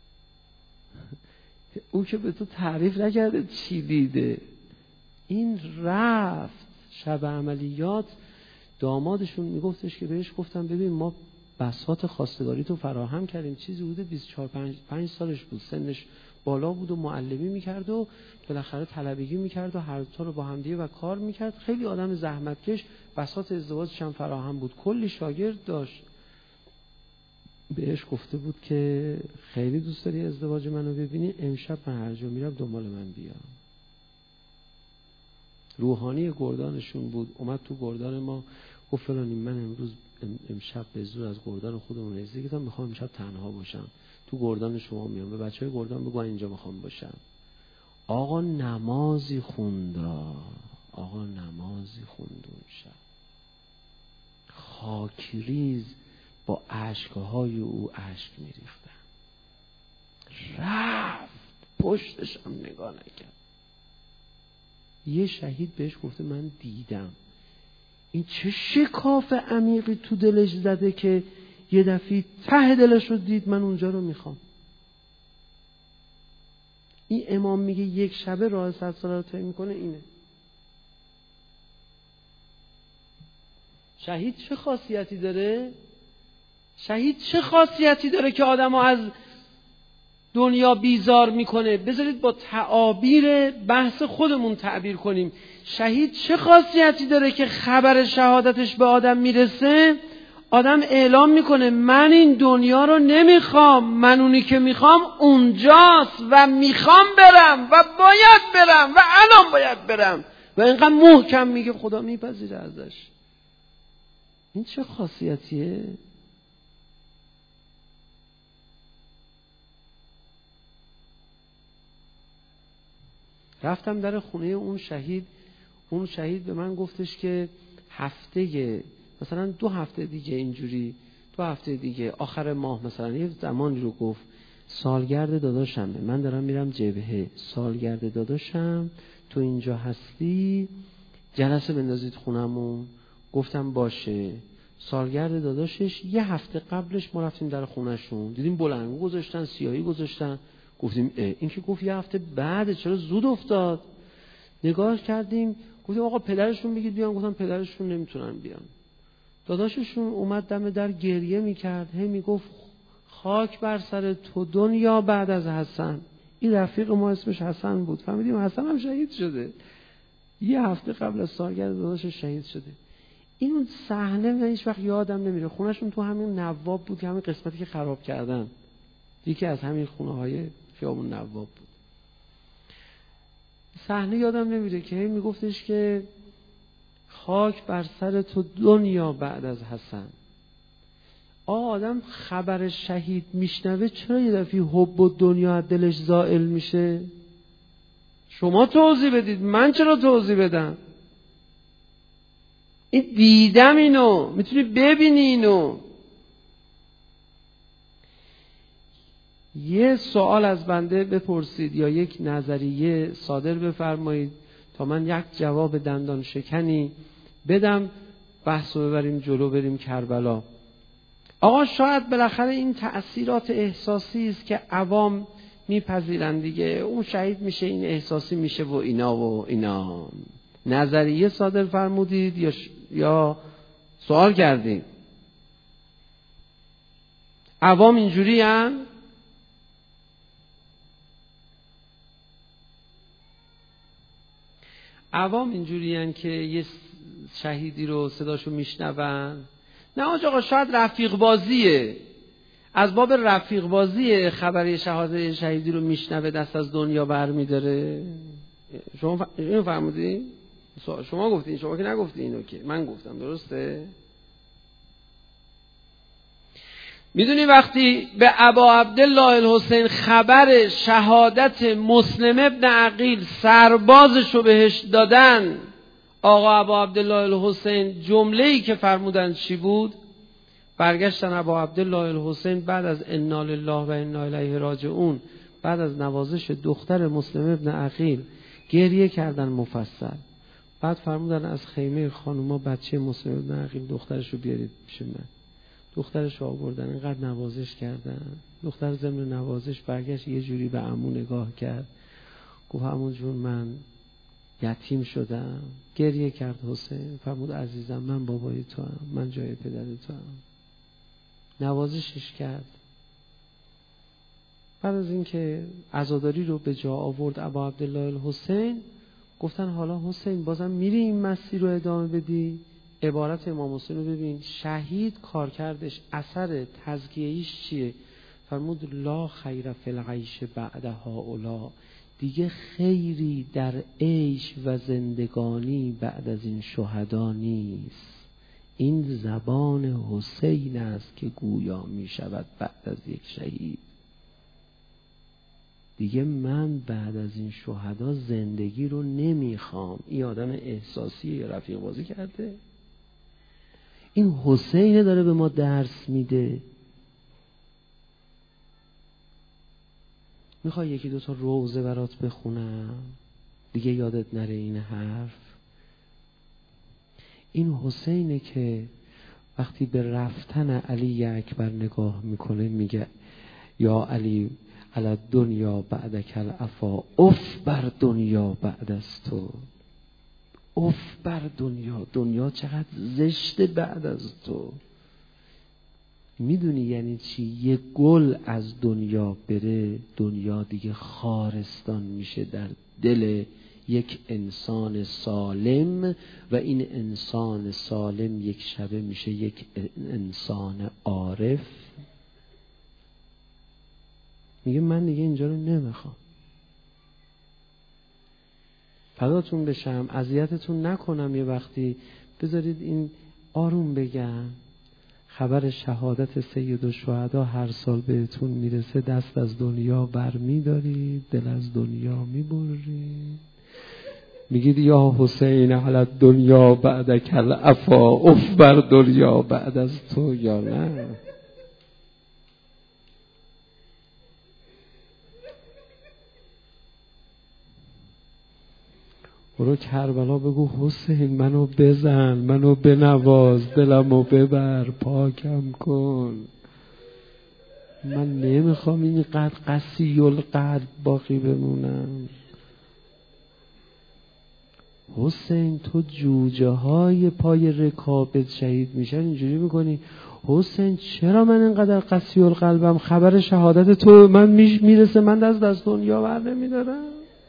او که به تو تعریف نکرده چی دیده، این رفت. شب عملیات دامادشون میگفتش که بهش گفتم ببین ما بساط خواستگاری تو فراهم کردیم، چیزی بوده 24-25 سالش بود، سنش بالا بود و معلمی میکرد و بالاخره طلبگی میکرد و هر طور با هم دیگه و کار میکرد، خیلی آدم زحمتکش، بساط ازدواجش هم فراهم بود، کلی شاگرد داشت. بهش گفته بود که خیلی دوست داری ازدواج منو ببینی، امشب من هر جا میرم دنبال من بیا. روحانی گردانشون بود، اومد تو گردان ما گفت فلانی من امشب به زور از گردان خودمون نزدیکم، میخوام امشب تنها باشم، تو گردان شما میام، به بچهای گردان بگو اینجا میخوام باشم. آقا نمازی خوند اون شب، خاکریز با اشکهای او اشک میریختن. رفت پشتش هم نگاه نکرد. یه شهید بهش گفته من دیدم. این چه شکاف عمیقی تو دلش زده که یه دفعه ته دلش رو دید من اونجا رو میخوام. این امام میگه یک شبه راه 100 ساله رو طی میکنه. اینه شهید چه خاصیتی داره؟ شهید چه خاصیتی داره که آدمو از دنیا بیزار میکنه؟ بذارید با تعابیر بحث خودمون تعبیر کنیم. شهید چه خاصیتی داره که خبر شهادتش به آدم میرسه، آدم اعلام میکنه من این دنیا رو نمیخوام، من اونی که میخوام اونجاست و میخوام برم و باید برم و الان باید برم، و اینقدر محکم میگه خدا میپذیره ازش. این چه خاصیتیه؟ رفتم در خونه اون شهید به من گفتش که مثلا 2 هفته دیگه اینجوری 2 هفته دیگه آخر ماه مثلا یه زمانی رو گفت سالگرد داداشمه، من دارم میرم جبهه، سالگرد داداشم، تو اینجا هستی جلسه بندازید خونمون. گفتم باشه. سالگرد داداشش، یه هفته قبلش ما رفتیم در خونهشون، دیدیم بلنگو گذاشتن، سیاهی گذاشتن، گفتیم این که گفت یه هفته بعد، چرا زود افتاد؟ نگاه کردیم گفتیم آقا پدرشون بگید بیان. گفتن پدرشون نمیتونن بیان. داداششون اومد دم در گریه میکرد، هی میگفت خاک بر سر تو دنیا بعد از حسن. این رفیق ما اسمش حسن بود. فهمیدیم حسن هم شهید شده، یه هفته قبل از سالگرد داداشش شهید شده. این اون صحنه من هیچ وقت یادم نمیره. خونهشون تو همین نواب بود که همین قسمتی که خراب کردن، یکی از همین خونه های خیابون نواب بود. صحنه یادم نمیره که هی میگفتش که خاک بر سر تو دنیا بعد از حسن. آدم خبر شهید میشنوه چرا یه دفعه حب و دنیا از دلش زائل میشه؟ شما توضیح بدید، من چرا توضیح بدم؟ این دیدم، اینو میتونی ببینی. اینو یه سوال از بنده بپرسید یا یک نظریه صادر بفرمایید تا من یک جواب دندان شکنی بدم، بحث رو ببریم جلو، بریم کربلا. آقا شاید بالاخره این تأثیرات احساسی است که عوام میپذیرن دیگه، اون شهید میشه این احساسی میشه و اینا. نظریه صادر فرمودید یا سوال کردید؟ عوام اینجوری هم؟ عوام اینجوری هم که یه شهیدی رو صداشو میشنون؟ نه آقا شاید رفیق بازیه، از باب رفیق بازی خبری شهادت شهیدی رو میشنوه، دست از دنیا برمیداره. شما اینو فرمودین؟ شما گفتین، شما که نگفتین اینو، که من گفتم، درسته؟ میدونی وقتی به ابا عبدالله الحسین خبر شهادت مسلم ابن عقیل سربازش رو بهش دادن، آقا ابا عبدالله الحسین جمله‌ای که فرمودن چی بود؟ برگشتن ابا عبدالله الحسین بعد از انا لله و انا الیه راجعون، بعد از نوازش دختر مسلم ابن عقیل گریه کردن مفصل. بعد فرمودن از خیمه خانوما بچه مسلم ابن عقیل دخترش رو بیارید پیش من. دخترش رو آوردن، اینقدر نوازش کردن. دختر ضمن نوازش برگشت یه جوری به عمو نگاه کرد، گفت عمو جون من یتیم شدم. گریه کرد حسین، فرمود عزیزم من بابای تو هم، من جای پدر تو هم. نوازشش کرد. بعد از اینکه عزاداری رو به جا آورد ابا عبدالله الحسین، گفتن حالا حسین بازم میری این مسیر رو ادامه بدی؟ عبارت امام حسین رو ببین، شهید کار کردش، اثر تزکیه‌ایش چیه؟ فرمود لا خیر فی العیش بعد هؤلاء، دیگه خیری در عیش و زندگانی بعد از این شهدا نیست. این زبان حسین است که گویا می شود بعد از یک شهید. دیگه من بعد از این شهدا زندگی رو نمیخوام. این آدم احساسی یا رفیق بازی کرده؟ این حسین داره به ما درس میده. میخوای یکی دوتا روزه برات بخونم دیگه یادت نره این حرف؟ این حسینه که وقتی به رفتن علی اکبر نگاه میکنه میگه یا علی علی دنیا بعدک العفا، اف بر دنیا بعد از تو، اف بر دنیا، دنیا چقدر زشته بعد از تو. میدونی یعنی چی؟ یه گل از دنیا بره، دنیا دیگه خارستان میشه در دل یک انسان سالم، و این انسان سالم یک شبه میشه یک انسان عارف. میگه من دیگه اینجا رو نمیخوام. فداتون بشم، اذیتتون نکنم، یه وقتی بذارید این آروم بگم. خبر شهادت سید الشهدا هر سال بهتون میرسه، دست از دنیا برمی دارید، دل از دنیا میبرید، میگید یا حسین علی دنیا بعدک العفا، اف بر دنیا بعد از تو، یا نه؟ برو کربلا بگو حسین منو بزن، منو بنواز، دلمو ببر، پاکم کن. من نمیخوام اینقدر قسی القلب باقی بمونم. حسین تو جوجه های پای رکابت شهید میشن اینجوری میکنی حسین چرا من اینقدر قسی القلبم؟ خبر شهادت تو من میرسه، من دست دنیا بر نمیدارم.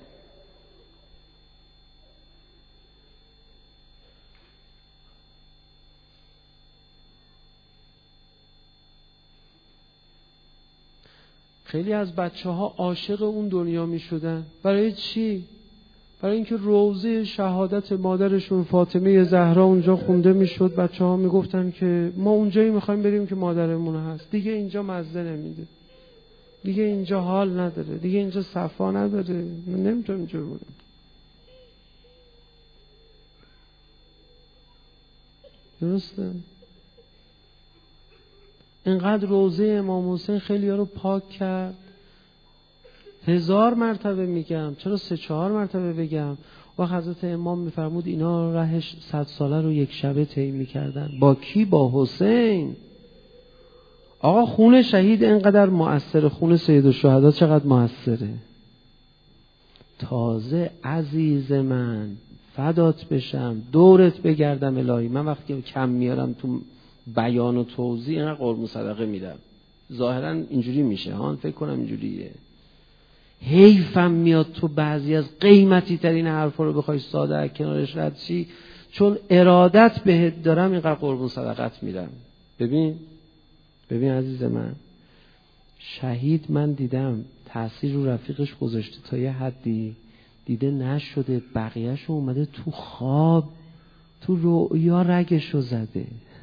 خیلی از بچه ها عاشق اون دنیا می شدن. برای چی؟ برای اینکه روضه شهادت مادرشون فاطمه زهرا اونجا خونده می شد. بچه ها می گفتن که ما اونجایی می خوایم بریم که مادرمون هست. دیگه اینجا مزه نمیده، دیگه اینجا حال نداره، دیگه اینجا صفا نداره، من نمیتونم اینجا بودم. درسته؟ اینقدر روضه امام حسین خیلی ها رو پاک کرد. 1000 مرتبه میگم، چرا 3-4 مرتبه بگم؟ و حضرت امام میفرمود اینا رهش 100 ساله رو یک شبه طی میکردن. با کی؟ با حسین. آقا خون شهید اینقدر مؤثره، خون سید الشهدا چقدر مؤثره. تازه عزیز من فدات بشم، دورت بگردم الهی. من وقتی کم میارم تو بیان و توضیح اینقدر قربون صدقه میدم. ظاهرا اینجوری میشه ها، فکر کنم اینجوریه. حیفم میاد تو بعضی از قیمتی ترین حرفا رو بخوای ساده کنارش رد شی، چون ارادت بهت دارم اینقدر قربون صدقت میدم. ببین عزیز من، شهید من دیدم تأثیر رو رفیقش گذاشته تا یه حدی، دیده نشده، بقیه‌شو اومده تو خواب تو رؤیا رگشو زده.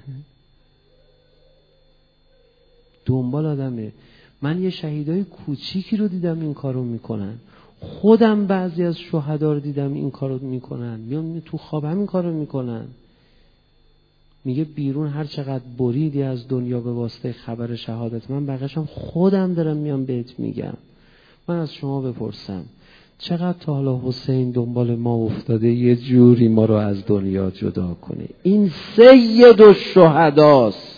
دنبال آدمه. من یه شهیدای کوچیکی رو دیدم این کارو میکنن، خودم بعضی از شهدا رو دیدم این کارو میکنن، میان تو خواب همین کارو میکنن. میگه بیرون هر چقدر بریدی از دنیا به واسطه خبر شهادت من، بقیه‌شم خودم دارم میام بهت میگم. من از شما بپرسم چقدر تا حالا حسین دنبال ما افتاده یه جوری ما رو از دنیا جدا کنه؟ این سید الشهداست.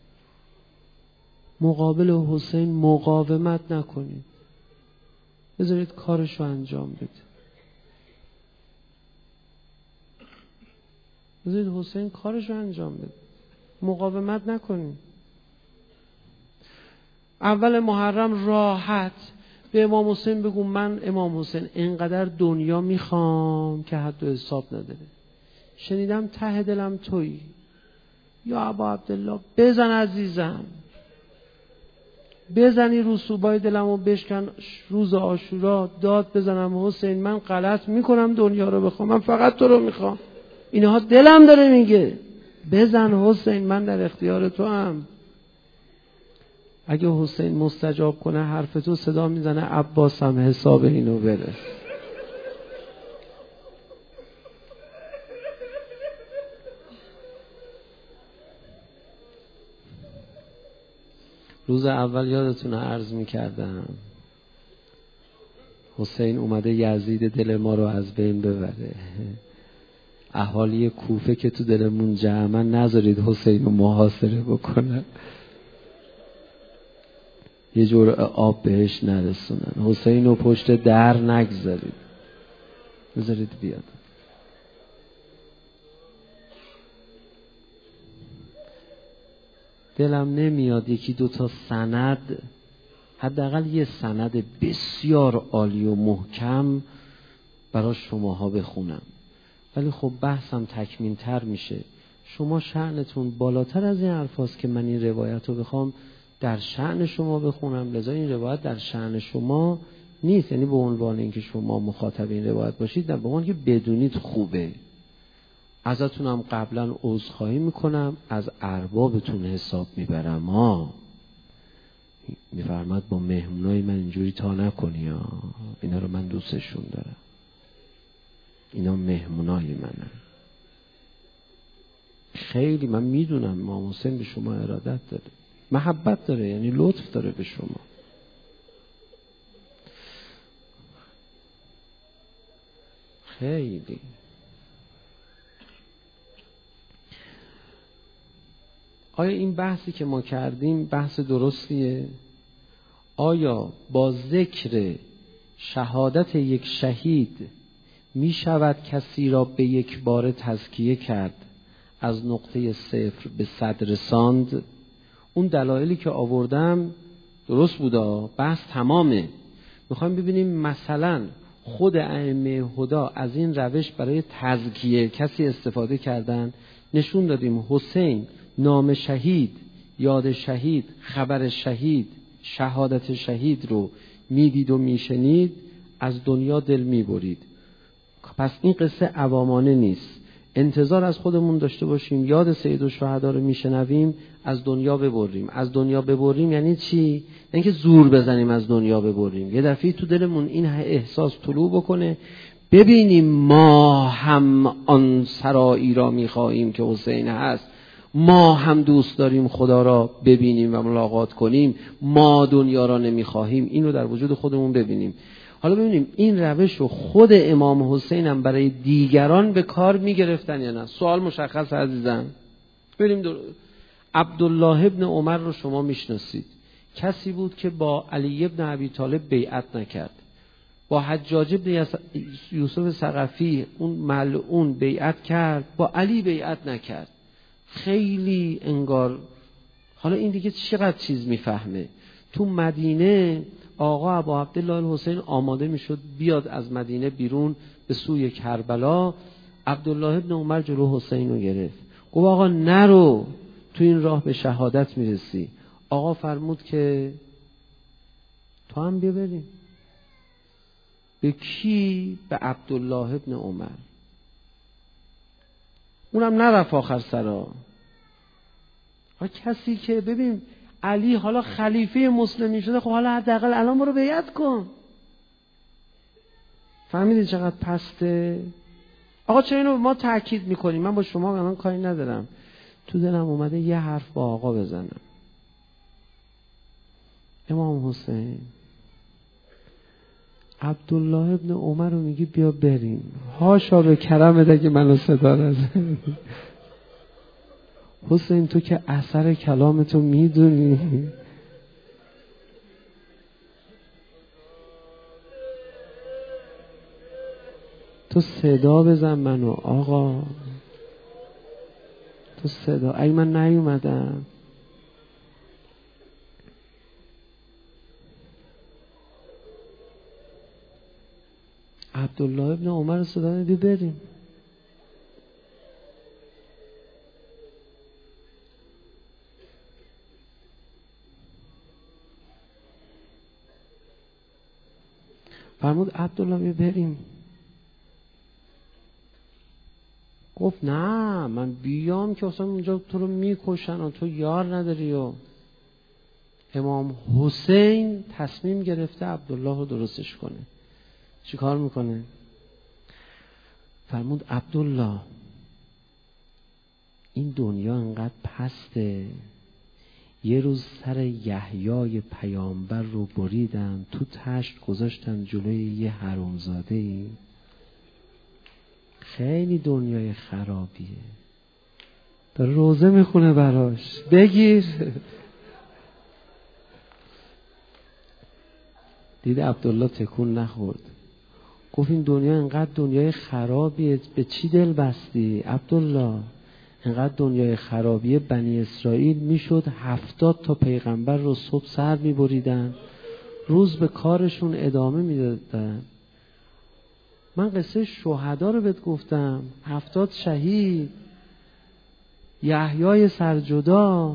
مقابل حسین مقاومت نکنید، بذارید کارشو انجام بده. بذارید حسین کارشو انجام بده، مقاومت نکنید. اول محرم راحت به امام حسین بگو من امام حسین اینقدر دنیا میخوام که حد و حساب نداره. شنیدم ته دلم تویی یا ابا عبدالله، بزن عزیزم، بزنی رسوبای دلمو بشکن. روز عاشورا داد بزنم حسین من غلط میکنم دنیا رو بخوام، من فقط تو رو میخوام. اینها دلم داره میگه. بزن حسین، من در اختیار تو هم. اگه حسین مستجاب کنه حرف تو، صدا میزنه عباسم حساب اینو بره. روز اول یادتونه عرض میکردم حسین اومده یزید دل ما رو از بین ببره. اهالی کوفه که تو دلمون جمعن، نذارید حسین رو محاصره بکنن، یه جور آب بهش نرسونن. حسین رو پشت در نگذارید، بذارید بیاد. دلم نمیاد یکی دوتا سند، حداقل یه سند بسیار عالی و محکم برای شماها بخونم، ولی خب بحثم تکمیل تر میشه. شما شأنتون بالاتر از این حرف هست که من این روایت رو بخوام در شأن شما بخونم، لذا این روایت در شأن شما نیست. یعنی به عنوان اینکه شما مخاطب این روایت باشید، نه، به عنوان که بدونید خوبه. ازتونم قبلا عذرخواهی میکنم، از اربابتون حساب میبرم ها. میفرماد با مهمونای من اینجوری تا نکنی ها. اینا رو من دوستشون دارم، اینا مهمونای منن. خیلی من میدونم امام حسین به شما ارادت داره، محبت داره، یعنی لطف داره به شما. خیلی. آیا این بحثی که ما کردیم بحث درستیه؟ آیا با ذکر شهادت یک شهید می شود کسی را به یک بار تزکیه کرد، از نقطه صفر به 100 رساند؟ اون دلایلی که آوردم درست بوده، بحث تمامه. میخوایم ببینیم مثلا خود ائمه هدا از این روش برای تزکیه کسی استفاده کردن. نشون دادیم حسین نام شهید، یاد شهید، خبر شهید، شهادت شهید رو میدید و میشنید، از دنیا دل میبرید. پس این قصه عوامانه نیست. انتظار از خودمون داشته باشیم یاد سیدالشهدا رو میشنویم از دنیا ببریم. از دنیا ببریم یعنی چی؟ یعنی که زور بزنیم از دنیا ببریم. یه دفعه تو دلمون این احساس طلوع بکنه، ببینیم ما هم آن سرایی را میخواهیم که حسین هست، ما هم دوست داریم خدا را ببینیم و ملاقات کنیم، ما دنیا را نمیخواهیم. این رو در وجود خودمون ببینیم. حالا ببینیم این روش رو خود امام حسین هم برای دیگران به کار میگرفتن یا نه. سوال مشخص عزیزم. ببینیم عبدالله ابن عمر رو شما میشناسید. کسی بود که با علی ابن ابی طالب بیعت نکرد، با حجاج ابن یوسف ثقفی اون ملعون بیعت کرد، با علی بیعت نکرد. خیلی انگار حالا این دیگه چقدر چیز میفهمه. تو مدینه آقا ابا عبدالله الحسین آماده میشد بیاد از مدینه بیرون به سوی کربلا. عبدالله ابن عمر جلو حسین رو گرفت، گفت آقا نرو، تو این راه به شهادت میرسی. آقا فرمود که تو هم بیا بریم. به کی؟ به عبدالله ابن عمر. اونم نرفت آخر سرا. کسی که ببین علی حالا خلیفه مسلمین شده، خب حالا حداقل الان برو بیعت کن. فهمیدید چقدر پسته؟ آقا چرا اینو ما تاکید میکنیم؟ من با شما الان کاری ندارم، تو دلم اومده یه حرف با آقا بزنم. امام حسین عبدالله ابن عمر رو میگی بیا بریم، هاشا به کرمت اگه منو صدا نزنی. حسین تو که اثر کلامتو میدونی، تو صدا بزن منو آقا، تو صدا. ای من نیومدم. عبدالله ابن عمر رو صدا ندی بریم. فرمود عبدالله بیا بریم. گفت نه من بیام که اصلا اونجا تو رو میکشن و تو یار نداری. و امام حسین تصمیم گرفته عبدالله رو درستش کنه. چی کار میکنه؟ فرمود عبدالله این دنیا انقدر پسته، یه روز سر یحیای پیامبر رو بریدن، تو تشت گذاشتن جلوی یه حرامزاده. خیلی دنیای خرابیه. داره روزه میخونه براش، بگیر. دید عبدالله تکون نخورد. گفت این دنیا انقدر دنیای خرابیه، به چی دل بستی عبدالله؟ انقدر دنیای خرابیه، بنی اسرائیل میشد 70 تا پیغمبر رو صبح سر میبریدن، روز به کارشون ادامه میدادن. من قصه شهدا رو بهت گفتم، 70 شهید، یحیای سرجدا.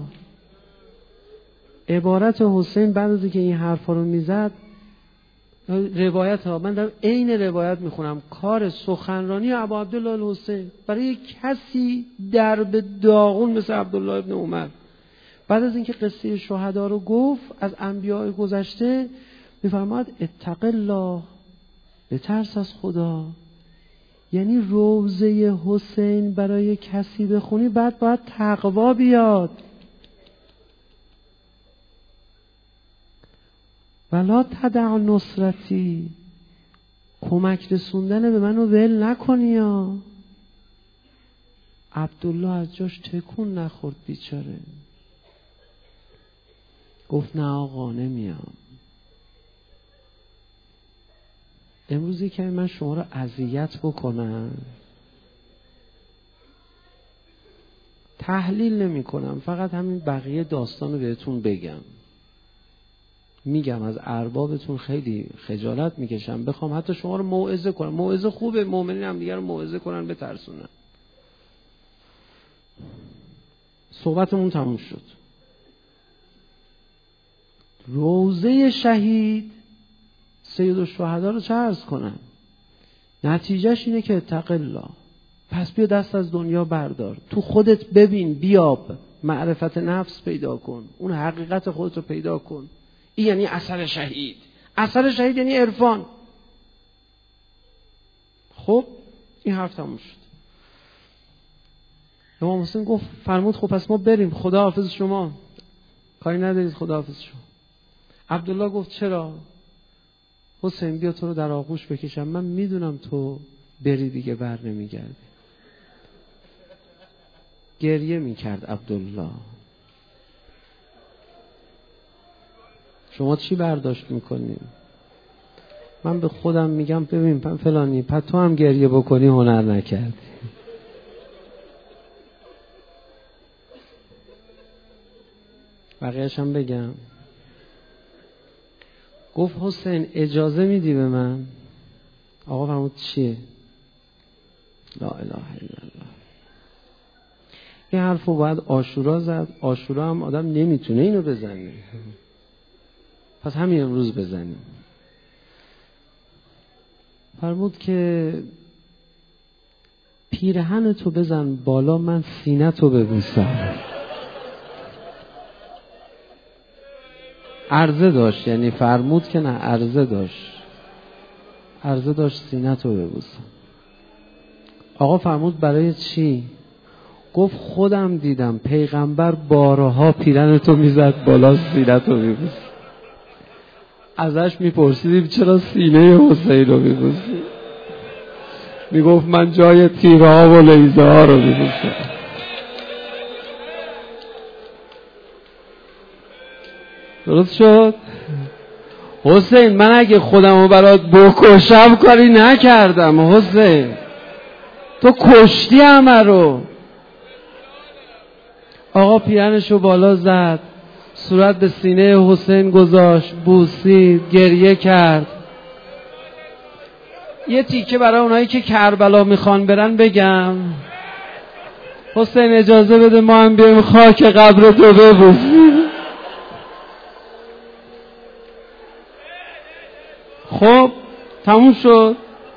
عبارت حسین بعد از اینکه این حرفا رو میزد، روایت ها من در عین روایت میخونم، کار سخنرانی ابو عبدالله الحسین برای کسی درب داغون مثل عبدالله ابن عمر، بعد از اینکه قصه شهدا رو گفت از انبیاء گذشته، میفرماد اتق الله، بترس از خدا. یعنی روضه حسین برای کسی بخونی بعد باید تقوا بیاد. ولا تدع نصرتی، کمک رسوندن به منو ول نکنی یا. عبدالله از جاش تکون نخورد بیچاره. گفت نه آقا نمیام. امروز یکمی من شما رو اذیت بکنم، تحلیل نمی کنم، فقط همین بقیه داستان رو بهتون بگم. میگم از اربابتون خیلی خجالت میکشم بخوام حتی شما رو موعظه کنم. موعظه خوبه، مؤمنین هم دیگر رو موعظه کنن بترسونن. صحبتمون تموم شد. روضه شهید سید الشهدا رو چه عرض کنم؟ نتیجهش اینه که اتق الله. پس بیا دست از دنیا بردار، تو خودت ببین، بیاب، معرفت نفس پیدا کن، اون حقیقت خودت رو پیدا کن. این یعنی اثر شهید. اثر شهید یعنی عرفان. خب این حرف تموم شد. امام حسین گفت فرمود خب پس ما بریم، خدا حافظ شما، کاری ندارید، خدا حافظ شما. عبدالله گفت چرا؟ حسین بیا تو رو در آغوش بکشم، من میدونم تو بری دیگه بر نمیگردی. گریه میکرد عبدالله. شما چی برداشت میکنی؟ من به خودم میگم ببین فلانی پس تو هم گریه بکنی هنر نکردی. بقیه‌اش هم بگم. گفت حسین اجازه میدی به من؟ آقا فرمود چیه؟ لا اله الا الله. این حرف رو باید عاشورا زد. عاشورا هم آدم نمیتونه اینو بزنه، پس همین امروز بزنیم. فرمود که پیرهن تو بزن بالا، من سینه تو ببوسم. عرضه داشت، یعنی فرمود که نه، عرضه داشت سینه تو ببوسم. آقا فرمود برای چی؟ گفت خودم دیدم پیغمبر بارها پیرهن تو میزد بالا، سینه تو میبوسم. ازش میپرسیدیم چرا سینه حسین رو میبوسی؟ میگفت من جای تیره ها و لیزه ها رو میبوسم. درست شد؟ حسین من اگه خودم رو برات بکشم کاری نکردم. حسین تو کشتی همه رو. آقا پیرهنشو بالا زد، صورت به سینه حسین گذاشت، بوسید، گریه کرد. یه تیکه برای اونایی که کربلا میخوان برن بگم. حسین اجازه بده ما هم بیایم خاک قبر تو ببوسیم. خب تموم شد.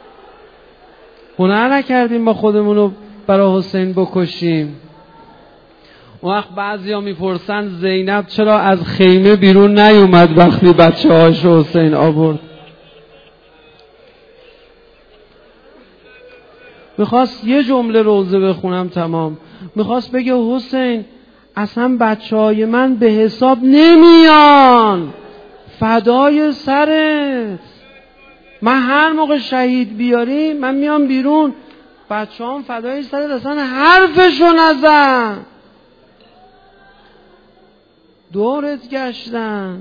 هنر نکردیم با خودمونو برای حسین بکشیم. اون وقت بعضی ها میپرسن زینب چرا از خیمه بیرون نیومد وقتی بچه هاش حسین آورد؟ میخواست یه جمله روزه بخونم تمام. میخواست بگه حسین اصلا بچه های من به حساب نمیان، فدای سرت. من هر موقع شهید بیاری من میام بیرون، بچه هم فدای سرت، اصلا حرفشو نزن. دورت گشتن.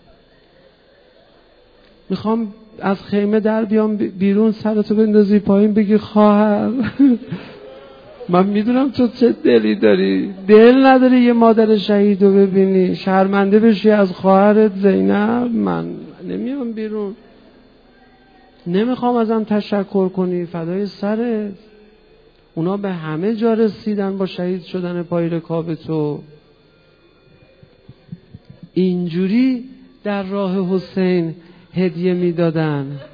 میخوام از خیمه در بیام بیرون، سرتو بندازی پایین بگی خواهر من میدونم تو چه دلی داری، دل نداری یه مادر شهید رو ببینی، شرمنده بشی از خواهرت زینب. من نمیام بیرون، نمیخوام ازم تشکر کنی، فدای سرت. اونا به همه جا رسیدن با شهید شدن پای رکاب تو. اینجوری در راه حسین هدیه میدادن.